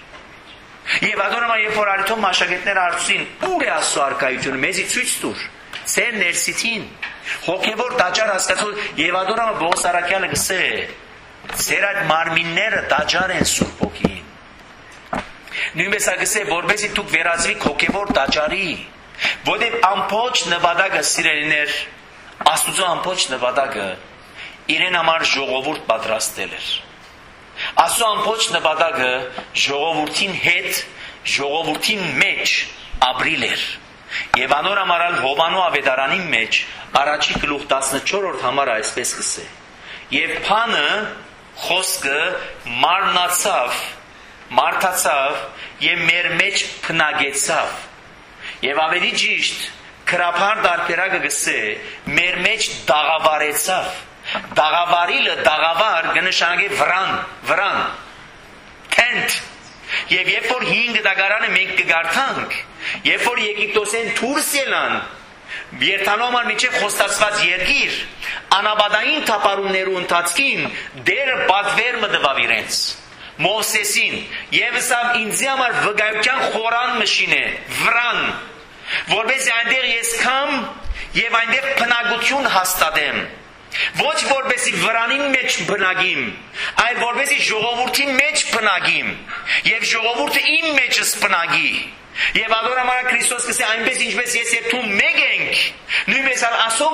Եվ ադորամա երբ որ արիթոն մաշակետները արծին, ուր է Աստծո արքայությունը, մեզի ցույց տուր, ծեր ներսիցին, հոգևոր դաջար հասկացող, եւ ադորամա Բողոս Արաքյալը գսե, ծեր այդ մարմինները դաջար են Սուրբ Հոգին։ Նույնպես ագսե, որբեսի դուք վերածվիք հոգևոր դաջարի, որտեղ ամբողջ նվադագը սիրելիներ, Աստծո ամբողջ նվադագը իրեն համար ժողովուրդ պատրաստել էր։ Աստծո ամբողջ նպատակը ժողովրդին հետ, ժողովրդին մեջ ապրիլ էր։ Եվ անոր ամարալ Հովանու ավետարանի մեջ առաջի գլուխ տասնչորսորդ համար այսպես կսե. Եվ փանը խոսքը մարմնացավ, մարդացավ եւ մեր մեջ փնագեցավ։ Եվ ավելի ճիշտ քրափար դարբերակը գսե մեր մեջ դաղավարեցավ։ Դաղավարիլը դաղավար կնշանակի վրան, վրան, թենթ Եվ երբ որ հինգ դագարանը մենք կգարթանք Երբ որ Եգիպտոսեն դուրս ելան Երթանոմար միջև խոստացված երկիր Անաբադային թափառումներու ընթացքին դերը պատվեր մտավ իրենց Մովսեսին Եվ սավ ինձի համար վկայության խորան մշին է Վրան Որպես այնտեղ ես կամ Եվ այնտեղ փնագություն հաստատեմ Ոչ որպեսի վրանին մեջ բնագիմ, այլ որպեսի ժողովրդին մեջ բնագիմ, եւ ժողովուրդը իմ մեջս բնագի։ Եվ ադորամար Քրիստոս կսե այնպես ինչպես ես եւ դու մեկ ենք, նույնպես ասով մեկ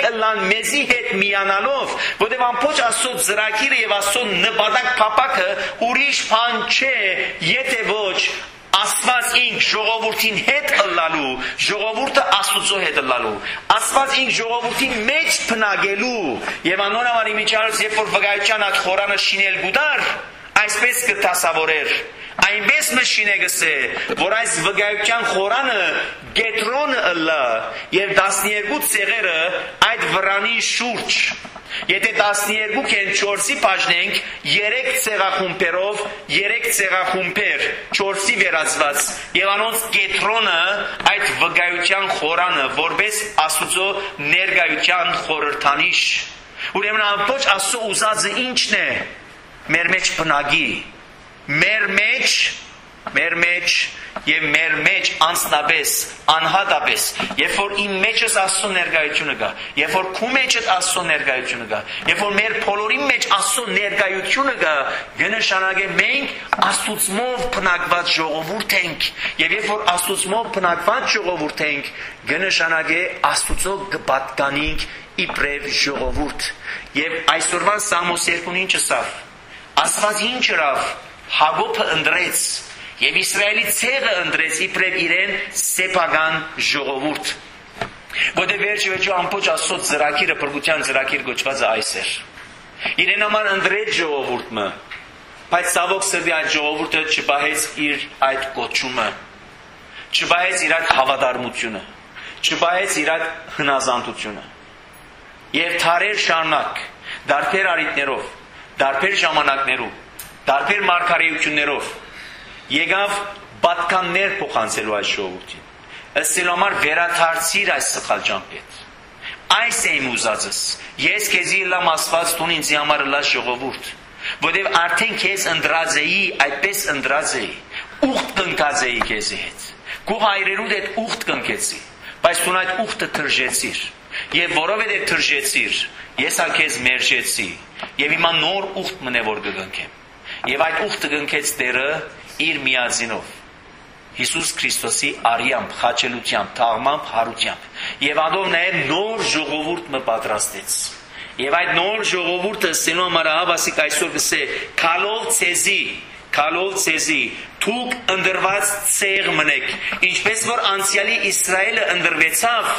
ըլլան մեզի հետ միանալով, որտեղ ամբողջ Աստծո ծրագիրը եւ Աստծո նպատակ փապակը ուրիշ բան չէ, եթե ոչ Աստված ինք ժողովրդին հետ ըլլալու, ժողովուրդը Աստծո հետ ըլլալու, Աստված ինք ժողովրդին մեջ փնագելու եւ անոնավարի միջարից երբ որ վկայության այդ խորանը շինել գուդար, այսպես կտասավորեր, այնպես մշին է գսե, որ այս վկայության խորանը գետրոնը ըլլա եւ տասներկու ցեղերը այդ վրանի շուրջ։ Եթե տասներկու կեն չորսի բաժնենք, երեք ցեղախումբերով, երեք ցեղախումբեր, չորսի վերածված, եւ անոնց գետրոնը այդ վկայության խորանը, որպես Աստծո ներկայության խորհրդանիշ։ Ուրեմն ամբողջ Աստծո ուզածը ինչն է։ Մեր մեջ բնագի, մեր մեջ, մեր մեջ եւ մեր մեջ անձնապես, անհատապես, երբ որ իմ մեջս Աստծո ներկայությունը կա, երբ որ քու մեջդ Աստծո ներկայությունը կա, երբ որ մեր բոլորի մեջ Աստծո ներկայությունը կա, կնշանակե մենք Աստծով բնակված ժողովուրդ ենք, եւ երբ որ Աստծով բնակված ժողովուրդ ենք, կնշանակե Աստծո կպատկանենք իբրև ժողովուրդ։ Եվ այսօրվան Սամոս երկուն ինչը սավ Աստված ինչ ըրավ Հակոբը ընտրեց եւ Իսրայելի ցեղը ընտրեց իբրև իրեն սեփական ժողովուրդ։ Որտեղ վերջի վերջո ամբողջ Աստծո ծրագիրը բրգության ծրագիր գոչվածը այս էր։ Իրեն համար ընտրեց ժողովուրդը, բայց ցավոք սրտի այդ ժողովուրդը չպահեց իր այդ կոչումը, չպահեց իր այդ հավատարմությունը, չպահեց իր այդ հնազանդությունը։ Եվ թարեր շարունակ, դարբեր արիտներով, դարբեր ժամանակներով, դարբեր մարգարեություններով եկավ պատկաններ փոխանցելու այս ժողովրդին։ Ըստ համար վերադարձիր այս սխալ ճամփետ։ Այս է իմ ուզածս։ Ես քեզի լամ Աստված տուն ինձ համար լա ժողովուրդ, որտեղ արդեն քեզ ընտրած էի, այդպես ընտրած էի, ուխտ կնկած էի քեզի հետ։ Քու հայրերուդ հետ ուխտ կնկեցի, բայց դու այդ ուխտը թրջեցիր։ Եվ որովհետև թրջեցիր, ես ալ քեզ մերժեցի, եւ հիմա նոր ուխտ մնե որ կգնքեմ։ Եվ այդ ուխտը գնքեց Տերը իր միածինով Հիսուս Քրիստոսի արյամբ, խաչելությամբ, թաղմամբ, հարությամբ։ Եվ ադով նաև նոր ժողովուրդ մը պատրաստեց։ Եվ այդ նոր ժողովուրդը սենո համար հավասիկ այսօր կսե քալով ցեզի, քալով ցեզի, թուք ընդրված ցեղ մնեք, ինչպես որ անցյալի Իսրայելը ընդրվեցավ,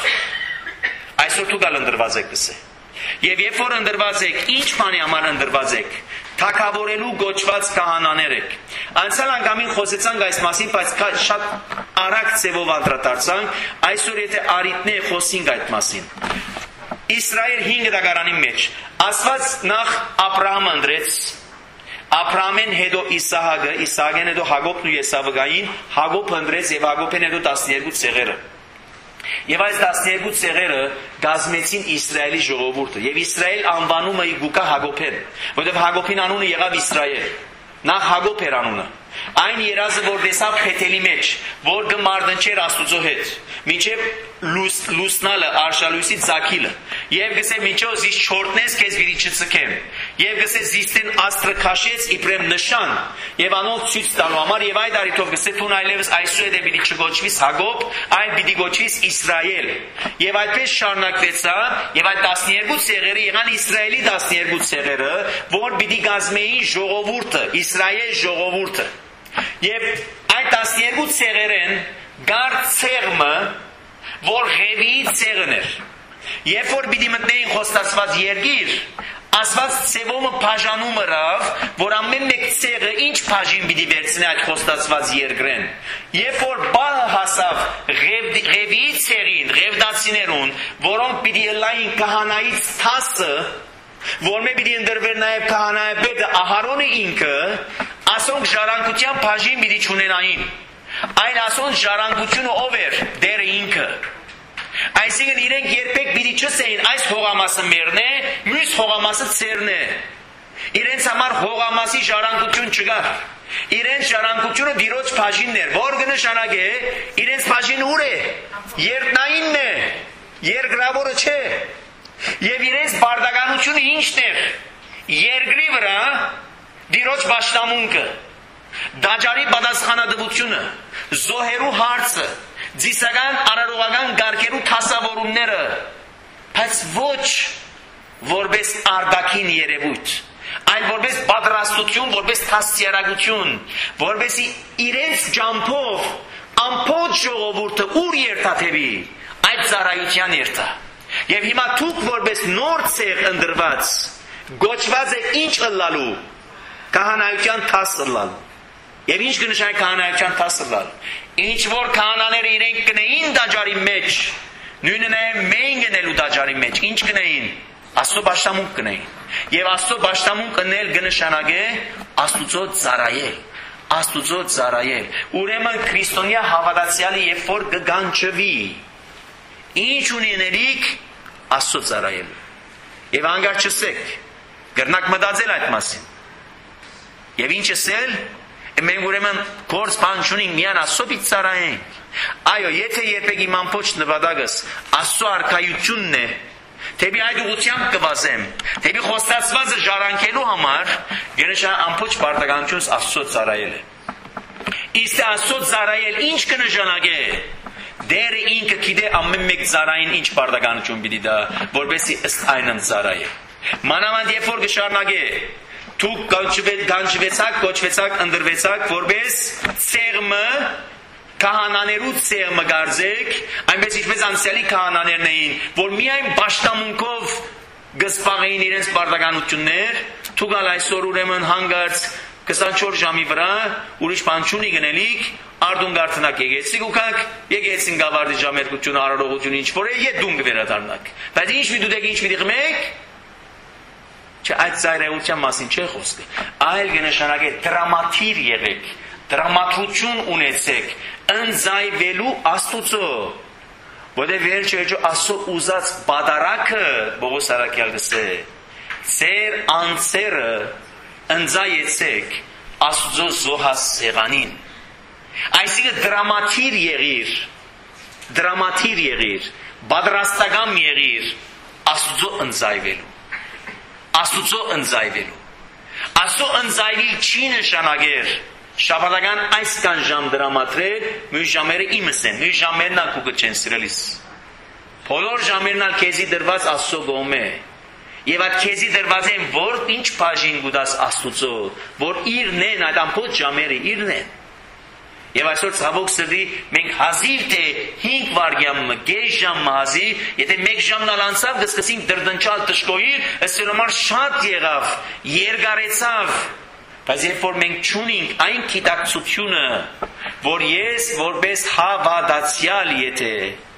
այսօր դուք ալ ընդրված եք կսե։ Եվ երբ որ ընդրված եք, ինչ բանի համար ընդրված եք, թագավորելու գոչված քահանաներ եք։ Անցյալ անգամին խոսեցանք այս մասին, բայց շատ արագ ձևով անդրադարձանք, այսօր եթե արիտն է խոսենք այդ մասին։ Իսրայել հինգ դագարանի մեջ Աստված նախ Աբրահամը ընտրեց, Աբրահամեն հետո Իսահակը, Իսահակեն հետո Հակոբն ու Եսավը գային, Հակոբը ընտրեց եւ Հակոբեն հետո տասներկու ցեղերը։ Եվ այս տասներկու ցեղերը գազմեցին Իսրայելի ժողովուրդը եւ Իսրայել անվանումը իգուկա Հակոբեն, որովհետեւ Հակոբին անունը եղավ Իսրայել։ Նախ Հակոբ էր անունը։ Այն երազը որ տեսավ Փեթելի մեջ, որ գմարդնչեր Աստուծո հետ, մինչև լուսնալը արշալույսի ցակիլը, եւ գսե մինչև զիս չորտնես քեզ վիրի չծկեմ, եւ գսե զիստեն աստրը քաշեց իբրեմ նշան, եւ անոնց ցույց տալու համար եւ այդ արիթով գսե տուն այլևս այսուհետ է պիտի չգոչվիս Հակոբ, այլ պիտի գոչվիս Իսրայել։ Եվ այդպես շարունակվեցա, եւ այդ տասներկու ցեղերը եղան Իսրայելի տասներկու ցեղերը, որ պիտի գազմեին ժողովուրդը, Իսրայել ժողովուրդը։ Եվ այդ տասներկու ցեղերեն գար ցեղը, որ Ղևիի ցեղն էր։ Երբ որ պիտի մտնեին խոստացված երկիր, Աստված ցևոմը բաժանում ըրավ, որ ամեն մեկ ցեղը ինչ բաժին պիտի վերցնի այդ խոստացված երկրեն։ Երբ որ բանը հասավ Ղևիի ցեղին, Ղևդացիներուն, որոնք պիտի ըլլային քահանայից տասը, որ մե պիտի ընդրվեր նաև քահանայապետը Ահարոնը ինքը, ասոնք ժառանգության բաժին պիտի չունենային։ Այն ասոնք ժառանգությունը ով էր, Տերը ինքը։ Այսինքն իրենք երբեք պիտի չսեին այս հողամասը մերն է, մյուս հողամասը ծերն է։ Իրենց համար հողամասի ժառանգություն չկար։ Իրենց ժառանգությունը դիրոջ բաժինն էր, որ կնշանակե իրենց բաժինը ուր է, երկնայինն է, երկրավորը չէ։ Եվ իրենց բարդականությունը ինչն էր, երկրի վրա դիրոջ պաշտամունքը, դաջարի պատասխանատվությունը, զոհերու հարցը, ձիսական արարողական գարկերու թասավորումները, բայց ոչ որպես արդակին երևույթ, այլ որպես պատրաստություն, որպես թասցիարակություն, որպեսի իրենց ջամփով ամբողջ ժողովուրդը ուր երթաթևի, այդ ծառայության երթա։ Եվ հիմա դուք որպես նոր ցեղ ընդրված գոչված է ինչ ըլլալու, քահանայության թաս ըլլալու։ Եվ ինչ կնշանակի քահանայության թաս ըլլալու։ Ինչ որ քահանաները իրենք կնեին դաջարի մեջ, նույնն է մենք գնելու դաջարի մեջ, ինչ կնեին։ Աստծո պաշտամունք կնեին։ Եվ Աստծո պաշտամունք կնել կնշանակե Աստուծո ծառայել, Աստուծո ծառայել։ Ուրեմն քրիստոնյա հավատացյալի երբ որ կգանչվի, ինչ ունենելիք Աստծո ծառայել։ Եվ անգար չսեք, գրնակ մտածել այդ մասին։ Եվ ինչ ասել, մենք ուրեմն գործ բան չունենք, միան Աստծո պիտի ծառայենք։ Այո, եթե երբեք իմ ամբողջ նպատակս Աստծո արքայությունն է, թեպի այդ ուղղությամբ կվազեմ, թեպի խոստացվածը ժառանգելու համար, գերեշա ամբողջ պարտականությունս Աստծո ծառայել է։ Իսկ Աստծո ծառայել ինչ կնշանակե։ Դերը ինքը գիտե ամեն մեկ ծառային ինչ պարտականություն պիտի դա, որպեսզի ըստ այնն ծառայե։ Մանավանդ երբ որ կշարունակե, դուք կանչվեցաք, կոչվեցաք, ընդրվեցաք, որպես ցեղը քահանաներու ցեղը գարձեք, այնպես ինչպես անցյալի քահանաներն էին, որ միայն պաշտամունքով գսպաղեին իրենց պարտականություններ, դուք ալ այսօր ուրեմն հանգարց քսանչորս ժամի վրա ուրիշ բան չունի գնելիք, արդուն գարտնակ եկեցիք ու կաք, եկեցին գավառի ժամերկությունը, արարողությունը ինչ որ է, ետ դուն կվերադառնաք։ Բայց ինչ մի դուք ինչ մի դիղմեք, չէ, այդ ծայրահեղության մասին չէ խոսքը, այլ կնշանակե դրամատիր եղեք, դրամատրություն ունեցեք, ընձայվելու Աստուծո, որտեղ վերջերջո Աստծո ուզած բադարակը Պողոս առաքյալ գսե, ծեր անձերը ընձայեցեք Աստուծո զոհած սեղանին։ Այսինքն դրամատիր եղիր, դրամատիր եղիր, պատրաստական եղիր Աստուծո ընձայվելու, Աստուծո ընձայվելու։ Աստծո ընձայվի չի նշանակեր շաբաթական այսքան ժամ դրամատրել, մյուս ժամերը իմս են, մյուս ժամերն ալ քուկը չեն սիրելիս։ Բոլոր ժամերն ալ քեզի դրված Աստծո կողմէ։ Եվ այդ քեզի դրված են որ ինչ բաժին գուտաս Աստուծո, որ իրն են այդ ամբողջ ժամերը իրն են։ Եվ այսօր ցավոք սրտի մենք հազիվ թե հինգ վայրկյան գեշ ժամ հազիվ, եթե մեկ ժամն ալ անցավ գսկսենք դրդնչալ տշկոյիր, ըստ շատ եղավ, երկարեցավ։ Բայց երբ որ մենք չունենք այն գիտակցությունը, որ ես որպես հավատացյալ եթե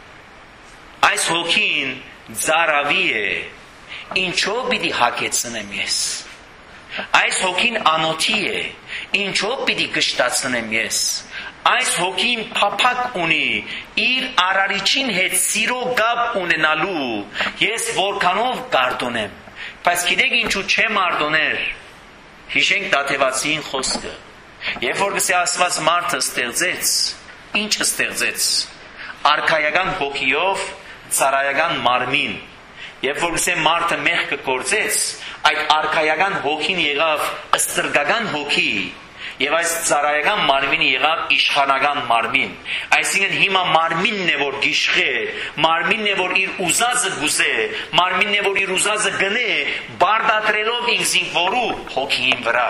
այս հոգին ծառավի է, ինչով պիտի հագեցնեմ ես։ Այս հոգին անոթի է, ինչով պիտի կշտացնեմ ես։ Այս հոգին փափակ ունի իր արարիչին հետ սիրո գապ ունենալու, ես որքանով կարդոնեմ, բայց գիտեք ինչու չեմ արդոներ։ Հիշենք Դաթևացիին խոսքը, երբ որ գսե Աստված մարդը ստեղծեց, ինչ ստեղծեց, արքայական հոգիով ծառայական մարմին, երբ որ գսե մարդը մեղքը գործեց, այդ արքայական հոգին եղավ ստրգական հոգի, եւ այս ծառայական մարմինը եղավ իշխանական մարմին։ Այսինքն հիմա մարմինն է որ գիշխե, մարմինն է որ իր ուզածը գուզե, մարմինն է որ իր ուզածը գնե, բարդատրելով ինքսին որու հոգին վրա։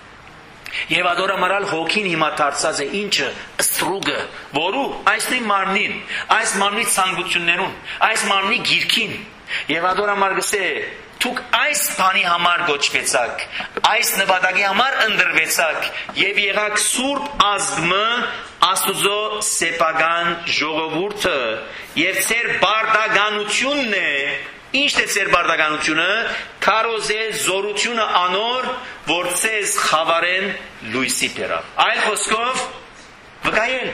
Եվ ադորամարալ հոգին հիմա դարձած է ինչը ստրուգը, որու այսնի մարմնին, այս մարմնի ցանկություններուն, այս մարմնի գիրքին։ Եվ ադորամար գսե դուք այս բանի համար գոչվեցաք, այս նպատակի համար ընդրվեցաք եւ եղաք սուրբ ազգը, Աստուծո սեփական ժողովուրդը եւ ծեր բարդականությունն է։ Ինչ է ծեր բարդականությունը, քարոզե զորությունը անոր, որ ցեզ խավարեն լույսի պերավ։ Այլ խոսքով վկայել,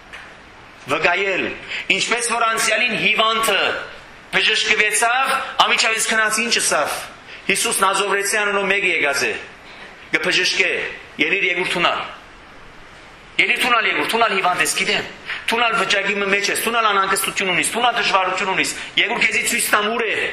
վկայել, ինչպես որ անցյալին հիվանդը բժշկվեցավ, ամիջավից քնած ինչ ասավ։ Հիսուս Նազովրեցի անունով մեկ եկած է, կբժշկե, ելիր եկուր թունալ։ Ելիր թունալ եկուր, թունալ հիվանդ ես, գիտեմ։ Թունալ վճակի մեջ ես, թունալ անհանգստություն ունիս, թունալ դժվարություն ունիս, եկուր քեզի ցույց տամ ուր է։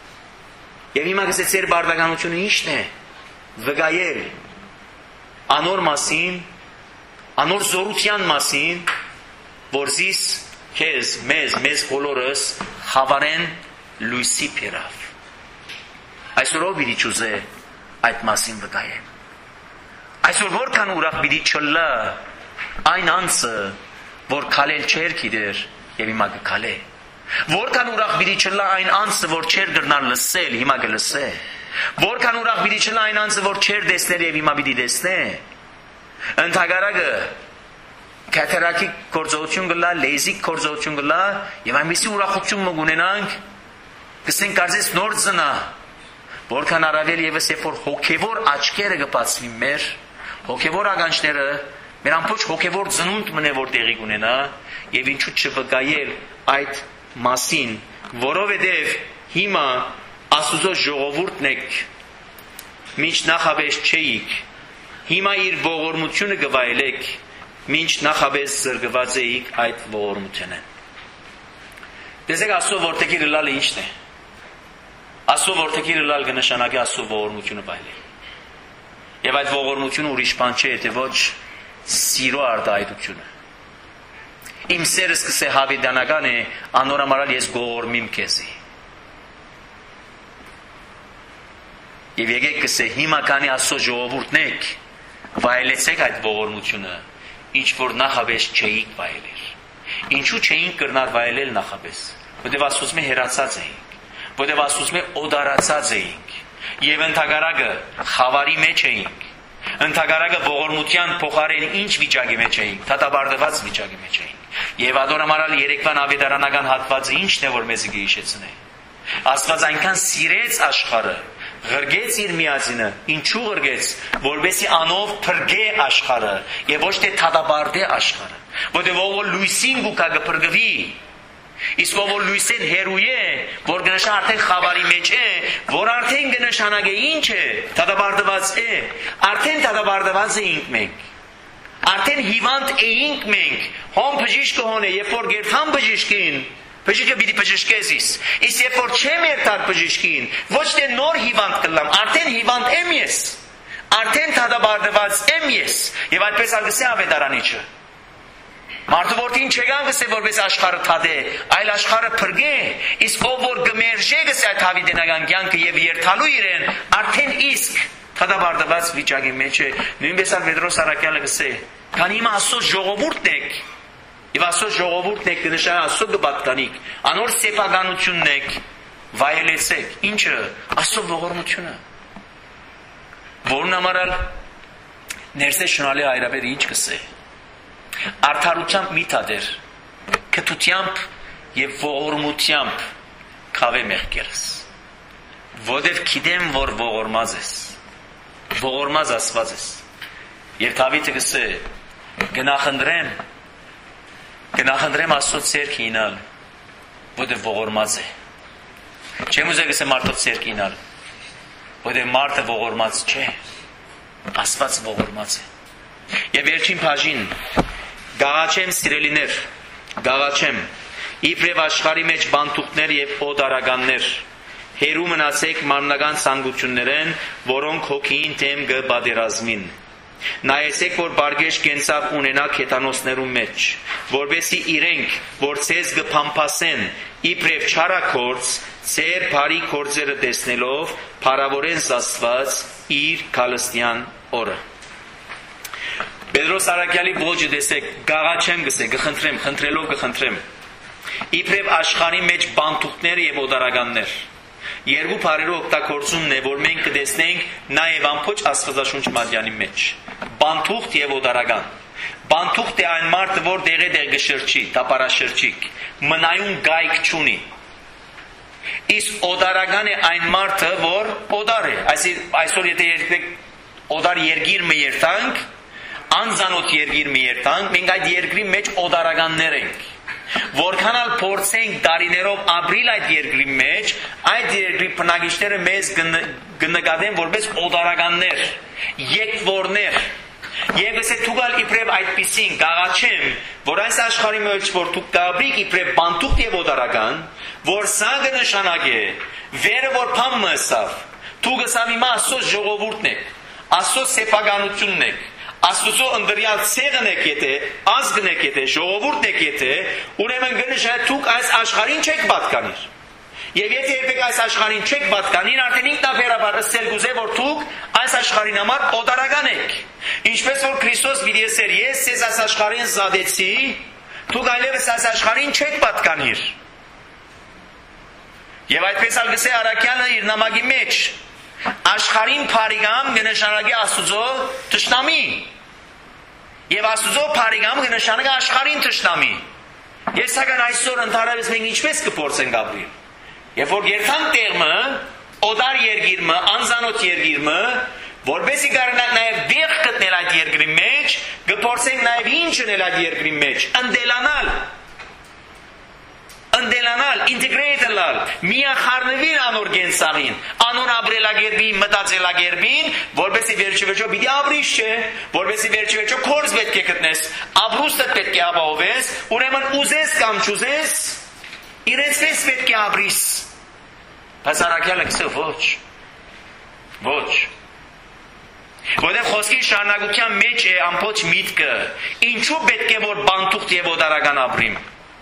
Եվ հիմա գսե ծեր բարդականությունը ի՞նչն է։ Վկայել անոր մասին, անոր զորության մասին, որ զիս քեզ, մեզ, մեզ բոլորս խավարեն լույսի փերավ։ Այսօր ով պիտի ճուզե այդ մասին վկայեմ։ Այսօր որքան ուրախ պիտի չլա այն անձը, որ քալել չէր գիտեր եւ հիմա կքալե։ Որքան ուրախ պիտի չլա այն անձը, որ չէր գրնալ լսել, հիմա կլսե։ Որքան ուրախ պիտի չլա այն անձը, որ չէր տեսնել եւ հիմա պիտի տեսնե։ Ընդհանրակը կաթերակի կորձություն գլա, լեզիկ կորձություն գլա եւ այնպեսի ուրախություն մգունենանք, կսենք կարծես նոր ծնա։ Որքան առավել եւս երբ որ հոգեվոր աչքերը կբացվի մեր, հոգեվոր ականջները, մեր ամբողջ հոգեվոր ծնունդ մնե որ տեղի կունենա եւ ինչու չվկայել այդ մասին, որովհետեւ հիմա Աստուծո ժողովուրդն եք, մինչ նախաբես չէիք, հիմա իր ողորմությունը կվայելեք, մինչ նախաբես զրկված էիք այդ ողորմությունը։ Տեսեք Աստծո որդեքի լալը ինչն է։ Աստծո որդեքի լալ կնշանակի Աստծո ողորմությունը վայելել։ Եվ այդ ողորմությունը ուրիշ բան չէ, թե ոչ սիրո արտահայտությունը։ Իմ սերս կսե հավիտյանական է, անորամարալ ես գողորմիմ քեզի։ Եվ եկեք կսե հիմա քանի Աստծո ժողովուրդն եք, վայելեցեք այդ ողորմությունը, ինչ որ նախաբես չէիք վայելել։ Ինչու չէինք կրնար վայելել նախաբես, որտեղ Աստծո մե հերացած էինք, որտեղ Աստծո մե օդարացած էինք, եւ ընդհանրակը խավարի մեջ էինք, ընդհանրակը ողորմության փոխարեն ինչ վիճակի մեջ էինք, թաթաբարդված վիճակի մեջ էինք։ Եվ ադորամարալ երեկվան ավետարանական հատվածը ինչն է որ մեզ կհիշեցնե։ Աստված այնքան սիրեց աշխարհը, ղրգեց իր միածինը, ինչու ղրգեց, որովհետեւ անով փրկե աշխարհը եւ ոչ թե թաթաբարդե աշխարհը, որտեղ ով լույսին գուկա կփրկվի, իսկ ով լույսեն հերույ է, որ գնաշա արդեն խավարի մեջ է, որ արդեն կնշանակե ինչ է, թաթաբարդված է, արդեն թաթաբարդված էինք մենք, արդեն հիվանդ էինք մենք, հոմ բժիշկը հոն է, երբ որ գերթան բժիշկին, բժիշկը պիտի բժշկեսիս, իսկ երբ որ չեմ երթար բժիշկին, ոչ թե նոր հիվանդ կլամ, արդեն հիվանդ եմ ես, արդեն թաթաբարդված եմ ես, եւ այդպես ալգսե ավետարանիչը։ Մարդու որդին չեկան գսե որպես աշխարհը թադե, այլ աշխարհը փրկե, իսկ ով որ գմերժե գսե այդ հավիտենական կյանքը եւ երթալու իրեն, արդեն իսկ թադաբարդված վիճակի մեջ է։ Նույնպես ալ Պետրոս Արաքյալը գսե, քանի հիմա Աստծո ժողովուրդն եք, եւ Աստծո ժողովուրդն եք կնշանակի Աստծո գբատկանիք, անոր սեփականությունն եք, վայելեցեք, ինչը Աստծո ողորմությունը։ Որն ամարալ ներսե շնալի հայրաբերը ինչ գսե։ Արդարությամբ մի թադեր, կտությամբ եւ ողորմությամբ քավե մեղքերս, որտեւ գիտեմ որ ողորմած ես, ողորմած Աստված ես, եւ Դավիթը գսե գնախնդրեմ, գնախնդրեմ Աստծո ցերկ ինալ, որտեւ ողորմած է, չեմ ուզե գսե մարդով ցերկ ինալ, որտեւ մարդը ողորմած չէ, Աստված ողորմած է, եւ վերջին բաժին Գաղաչեմ սիրելիներ, գաղաչեմ, իբրև աշխարհի մեջ բանտուկներ եւ օդարականներ, հերու մնացեք մարմնական ցանկություններեն, որոնք հոգին թեմ կբادرազմին։ Նայեցեք, որ բարգեշ կենցաղ ունենաք հեթանոսներու մեջ, որբեսի իրենք, որ ցեզ կփամփասեն, իբրև չարակորց, ցեր բարի կորձերը տեսնելով, փառավորեն Աստված իր քալստյան օրը։ Պետրոս Արաքյալի ողջը տեսեք, գաղաչեմ գսե, գխնդրեմ, խնդրելով գխնդրեմ։ Իբրև աշխարհի մեջ բանտուկներ եւ օդարականներ։ Երկու բարերու օգտագործումն է, որ մենք կտեսնենք նաեւ ամբողջ Աստվածաշունչ մատյանի մեջ։ Բանտուղտ եւ օդարական։ Բանտուղտ է այն մարդը, որ դեղե-դեղ գշրջի, տապարաշրջիկ, մնայուն գայք չունի։ Իսկ օդարական է այն մարդը, որ օդար է։ Այսօր եթե երբեք օդար երգիր մը երթանք, անձանոտ երգիր մի երթանք, մենք այդ երկրի մեջ օդարականներ ենք, որքանալ փորձենք դարիներով ապրիլ այդ երկրի մեջ, այդ երկրի բնակիչները մեզ կնկատեն որպես օդարականներ, եկվորներ, եւ ասե թուգալ իբրև այդպիսին գաղաչեմ, որ այս աշխարհի մեջ որ դուք կապրիք իբրև բանտուկ եւ օդարական, որ սա կնշանակե վերը որ փամ մսավ, դուք ասամ հիմա Աստծո ժողովուրդն եք, Աստծո սեփականությունն եք, Աստուծո ընդրյալ ցեղն եք եթե, ազգն եք եթե, ժողովուրդն եք եթե, ուրեմն կնշանակի դուք այս աշխարհին չեք պատկանիր։ Եվ եթե երբեք այս աշխարհին չեք պատկանին, արդեն ինքնաբերաբար ըսել գուզե որ դուք այս աշխարհին համար օտարական եք։ Ինչպես որ Քրիստոս մի ասեր, ես ցեզ այս աշխարհին զադեցի, դուք այլևս այս աշխարհին չեք պատկանիր։ Եվ այդպես ալ գսե Արաքյանը իր նամակի մեջ աշխարհին փարիգամ կնշանակի Աստուծո թշնամի։ Եվ Աստուծո փարիգամ կնշանակի աշխարհին թշնամի։ Ես սակայն այսօր ընդհանրապես մենք ինչպես կփորձենք ապրել։ Երբ որ երթանք տեղը, օտար երկիրը, անզանոթ երկիրը, որպեսզի կարողանանք նաև վիճ գտնել այդ երկրի մեջ, կփորձենք նաև ինչ անել այդ երկրի մեջ, ընդելանալ, ընդելանալ, ինտեգրեյտել, միախառնվել անոր գենսաղին, անոր ապրելակերպին, մտածելակերպին, որպեսզի վերջիվերջո պիտի ապրиш չէ, որպեսզի վերջիվերջո կորս պետք է գտնես, ապրուստը պետք է ապահովես, ուրեմն ուզես կամ չուզես, իրենցպես պետք է ապրիս։ Բայց Արաքյալը գսե ոչ, ոչ։ Որտեղ խոսքի շարունակության մեջ է ամբողջ միտքը, ինչու պետք է որ բանտուղտ եւ օտարական ապրիմ։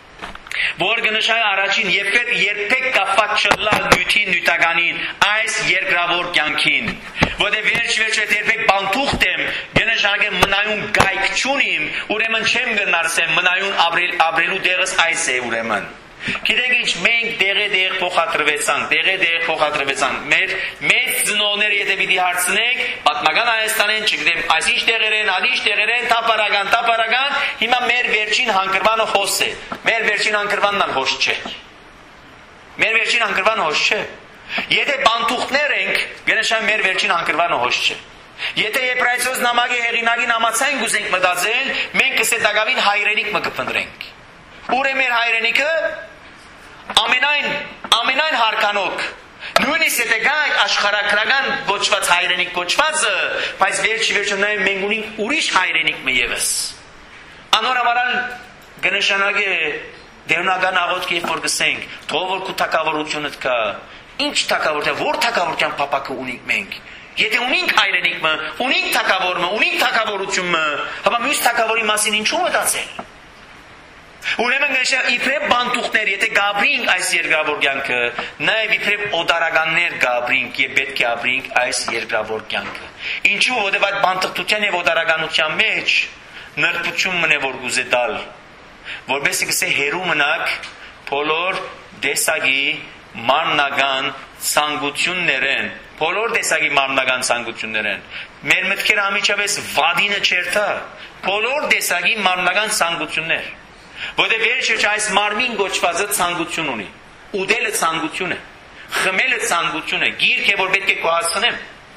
Որ կնշանակի առաջին երբեք երբեք կապված չլալ նյութին նյութականին այս երկրավոր կյանքին։ Որտեղ վերջ-վերջ երբեք բանտուղտ եմ, կնշանակի մնայուն գայք չունիմ, ուրեմն չեմ գնարսեմ մնայուն ապրել ապրելու դեղս այս է ուրեմն։ Գիտեք ինչ, մենք դեղե-դեղ փոխադրվեցանք, դեղե-դեղ փոխադրվեցանք։ Մեր մեծ ծնողները եթե պիտի հարցնեք, պատմական Հայաստանեն չգիտեմ, այս ինչ տեղեր են, ադի ինչ տեղեր են, տապարական, տապարական, հիմա մեր վերջին հանգրվանը հոս է։ Մեր վերջին հանգրվանն ալ հոս չէ։ Մեր վերջին հանգրվանը հոս չէ։ Եթե բանտուղտներ ենք, գնշան մեր վերջին հանգրվանը հոս չէ։ Եթե Եբրայեցոս նամակի հեղինակին համաձայն գուզենք մտածել, մենք կսետակավին հայրենիք մը կփնտրենք։ Ուր է մեր հայրենիքը, ամենայն, ամենայն հարկանոք, նույնիսկ եթե գա աշխարհակրական կոչված հայրենիք կոչվածը, բայց վերջի վերջը նաև մենք ունենք ուրիշ հայրենիք մը ևս։ Անորամարալ կնշանակի դերնական աղոթք երբ որ գսենք, թող որ քու թակավորությունդ կա, ինչ թակավորություն, որ թակավորության փապակը ունենք մենք։ Եթե ունենք հայրենիք մը, ունենք թակավոր մը, ունենք թակավորություն մը, հապա մյուս թակավորի մասին ինչու մտածել։ Ուրեմն գշա իբրև բանտուղտներ, եթե գաբրինք այս երկրավոր կյանքը, նաև իբրև օտարականներ գաբրինք եւ պետք է ապրինք այս երկրավոր կյանքը։ Ինչու որովհետեւ այդ բանտուղտության եւ օտարականության մեջ նրբություն մնե որ գուզե տալ, որովհետեւ գսե հերու մնաք բոլոր դեսագի մարմնական ցանկություններեն, բոլոր դեսագի մարմնական ցանկություններեն։ Մեր մտքերը ամիջապես վադինը չերթա, բոլոր դեսագի մարմնական ցանկություններ։ Որտեղ վերջը այս մարմին գոչվածը ցանկություն ունի, ուդելը ցանկություն է, խմելը ցանկություն է, գիրք է որ պետք է կոհացնեմ։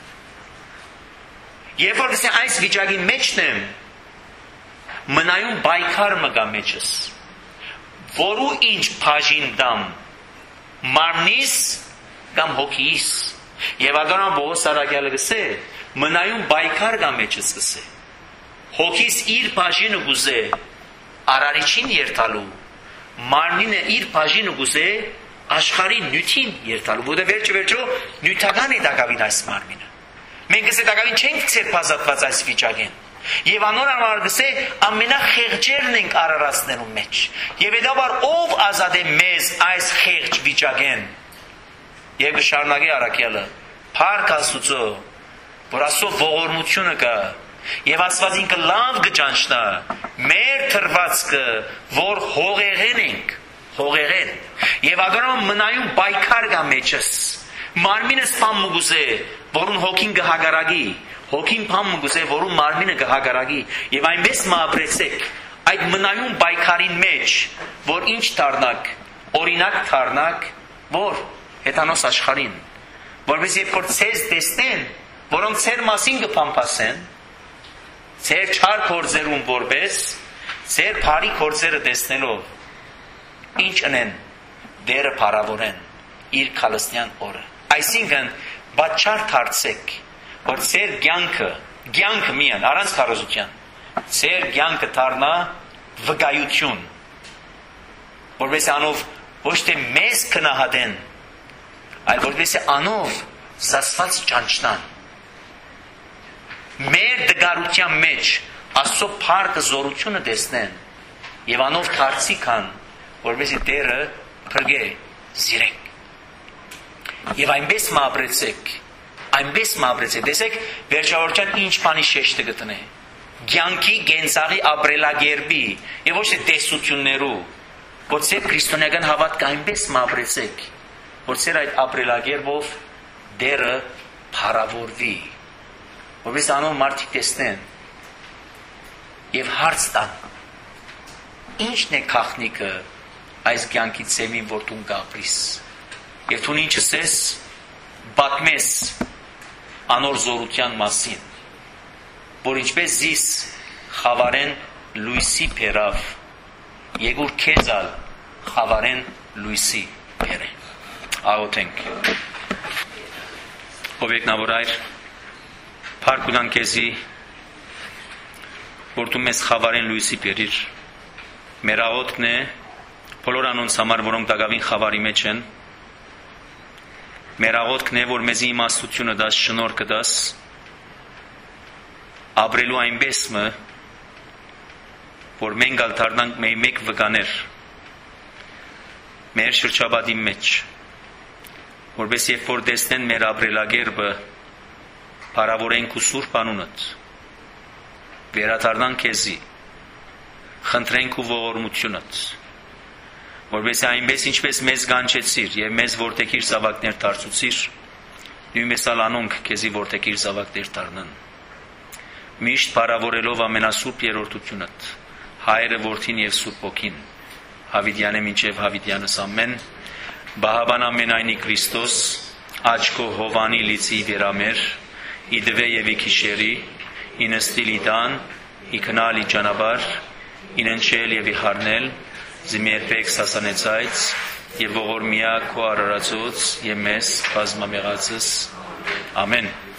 Երբ որ գսե այս վիճակի մեջն եմ, մնայուն բայկար մը գա մեջս, որու ինչ բաժին դամ, մարմնիս կամ հոգիս, եւ ադոնան Պողոս Արաքյալը գսե, մնայուն բայկար գա մեջս գսե, հոգիս իր բաժինը գուզե, Արարիչին երթալու, մարմինը իր բաժինը գուզե աշխարհի նյութին երթալու, որտեղ վերջը վերջո նյութական է դակավին այս մարմինը։ Մենք գսե դակավին չենք ցերպազատված այս վիճակին։ Եվ անորոշ գսե ամենախեղճերն ենք արարածներու մեջ։ Եվ հետաբար ով ազատ է մեզ այս խեղճ վիճակեն։ Եվ կշարունակի Արաքյալը, փառք Աստուծո, որ Աստծո ողորմությունը կա։ Եվ Աստված ինքը լավ կճանչնա մեր թրվածքը, որ հողեղեն ենք, հողեղեն։ Եվ ադորամ մնայուն բայկար գա մեջս, մարմինս պամ մը գուզե, որուն հոգին կհագարագի, հոգին պամ մը գուզե, որուն մարմինը կհագարագի։ Եվ այնպես մը ապրեցեք, այդ մնայուն բայկարին մեջ, որ ինչ դառնաք, օրինակ դառնաք, որ հետանոց աշխարհին, որպես երբ որ ցեզ տեսնեն, որոնց ցեր մասին կփամփասեն, Ձեր չար գործերուն որպես, ձեր բարի գործերը տեսնելով, ինչ ընեն, դերը փառավորեն իր քալստյան օրը։ Այսինքն, բաչար դարձեք, որ ձեր կյանքը, կյանքը միան, առանց քարոզության, ձեր կյանքը դառնա վկայություն, որպես անով ոչ թե մեզ քնահատեն, այլ որպես անով զասված ճանչնան։ Մեր դգարության մեջ Աստծո փառքը զորությունը տեսնեն եւ անով դարձի կան, որովհետեւ Տերը փրկե զիրենք։ Եվ այնպես մապրեցեք, այնպես մապրեցեք, տեսեք, վերջավորության ինչ բանի շեշտը գտնե, կյանքի գենցաղի ապրելագերբի, եւ ոչ թե տեսություններու, որ ձեր քրիստոնեական հավատքը այնպես մապրեցեք, որ ձեր այդ ապրելագերբով դերը փառավորվի, որպես անով մարդիկ տեսնեն եւ հարց տան, ինչն է քաղտնիկը այս կյանքի ծեմին, որ դու կապրիս, եւ դու ինչ ասես, պատմես անոր զորության մասին, որ ինչպես զիս խավարեն լույսի փերավ, եգուր քեզալ խավարեն լույսի փերը։ Աղոթենք։ Ով եկնավոր Հայր, փառք ունենք քեզի, որ դու մեզ խավարեն լույսի փերիր։ Մեր աղոթքն է բոլոր անոնց համար, որոնք դակավին խավարի մեջ են, մեր աղոթքն է, որ մեզի իմաստությունը դաս, շնորհքը դաս, ապրելու այնպես մը, որ մենք ալ դառնանք մեր մեկ վկաներ մեր շրջապատի մեջ, որպես երբ որ տեսնեն մեր ապրելագերբը, փառավորենք ու սուրբ անունդ, վերադառնանք քեզի, խնդրենք ու ողորմությունդ, որպես այնպես ինչպես մեզ գանչեցիր եւ մեզ որտեքիր զավակներ դարձուցիր, նույնպես ալանոնք քեզի որտեքիր զավակներ դառնան։ Միշտ փառավորելով ամենասուրբ երրորդությունդ, Հայրը, Որդին եւ Սուրբ Օքին, Հավիդյանը մինչեւ Հավիդյանս ամեն, Բահաբան ամենայնի Քրիստոս, աչքո Հովանի լիցի վերամեր, իդվե եւ իքիշերի, ինստիլի դան, իքնալի ճանապարհ, ինընչել եւ իհարնել, զիմերբեք սասանեցայց եւ ողորմիա քո արարածոց եւ մեզ բազմամեղածս ամեն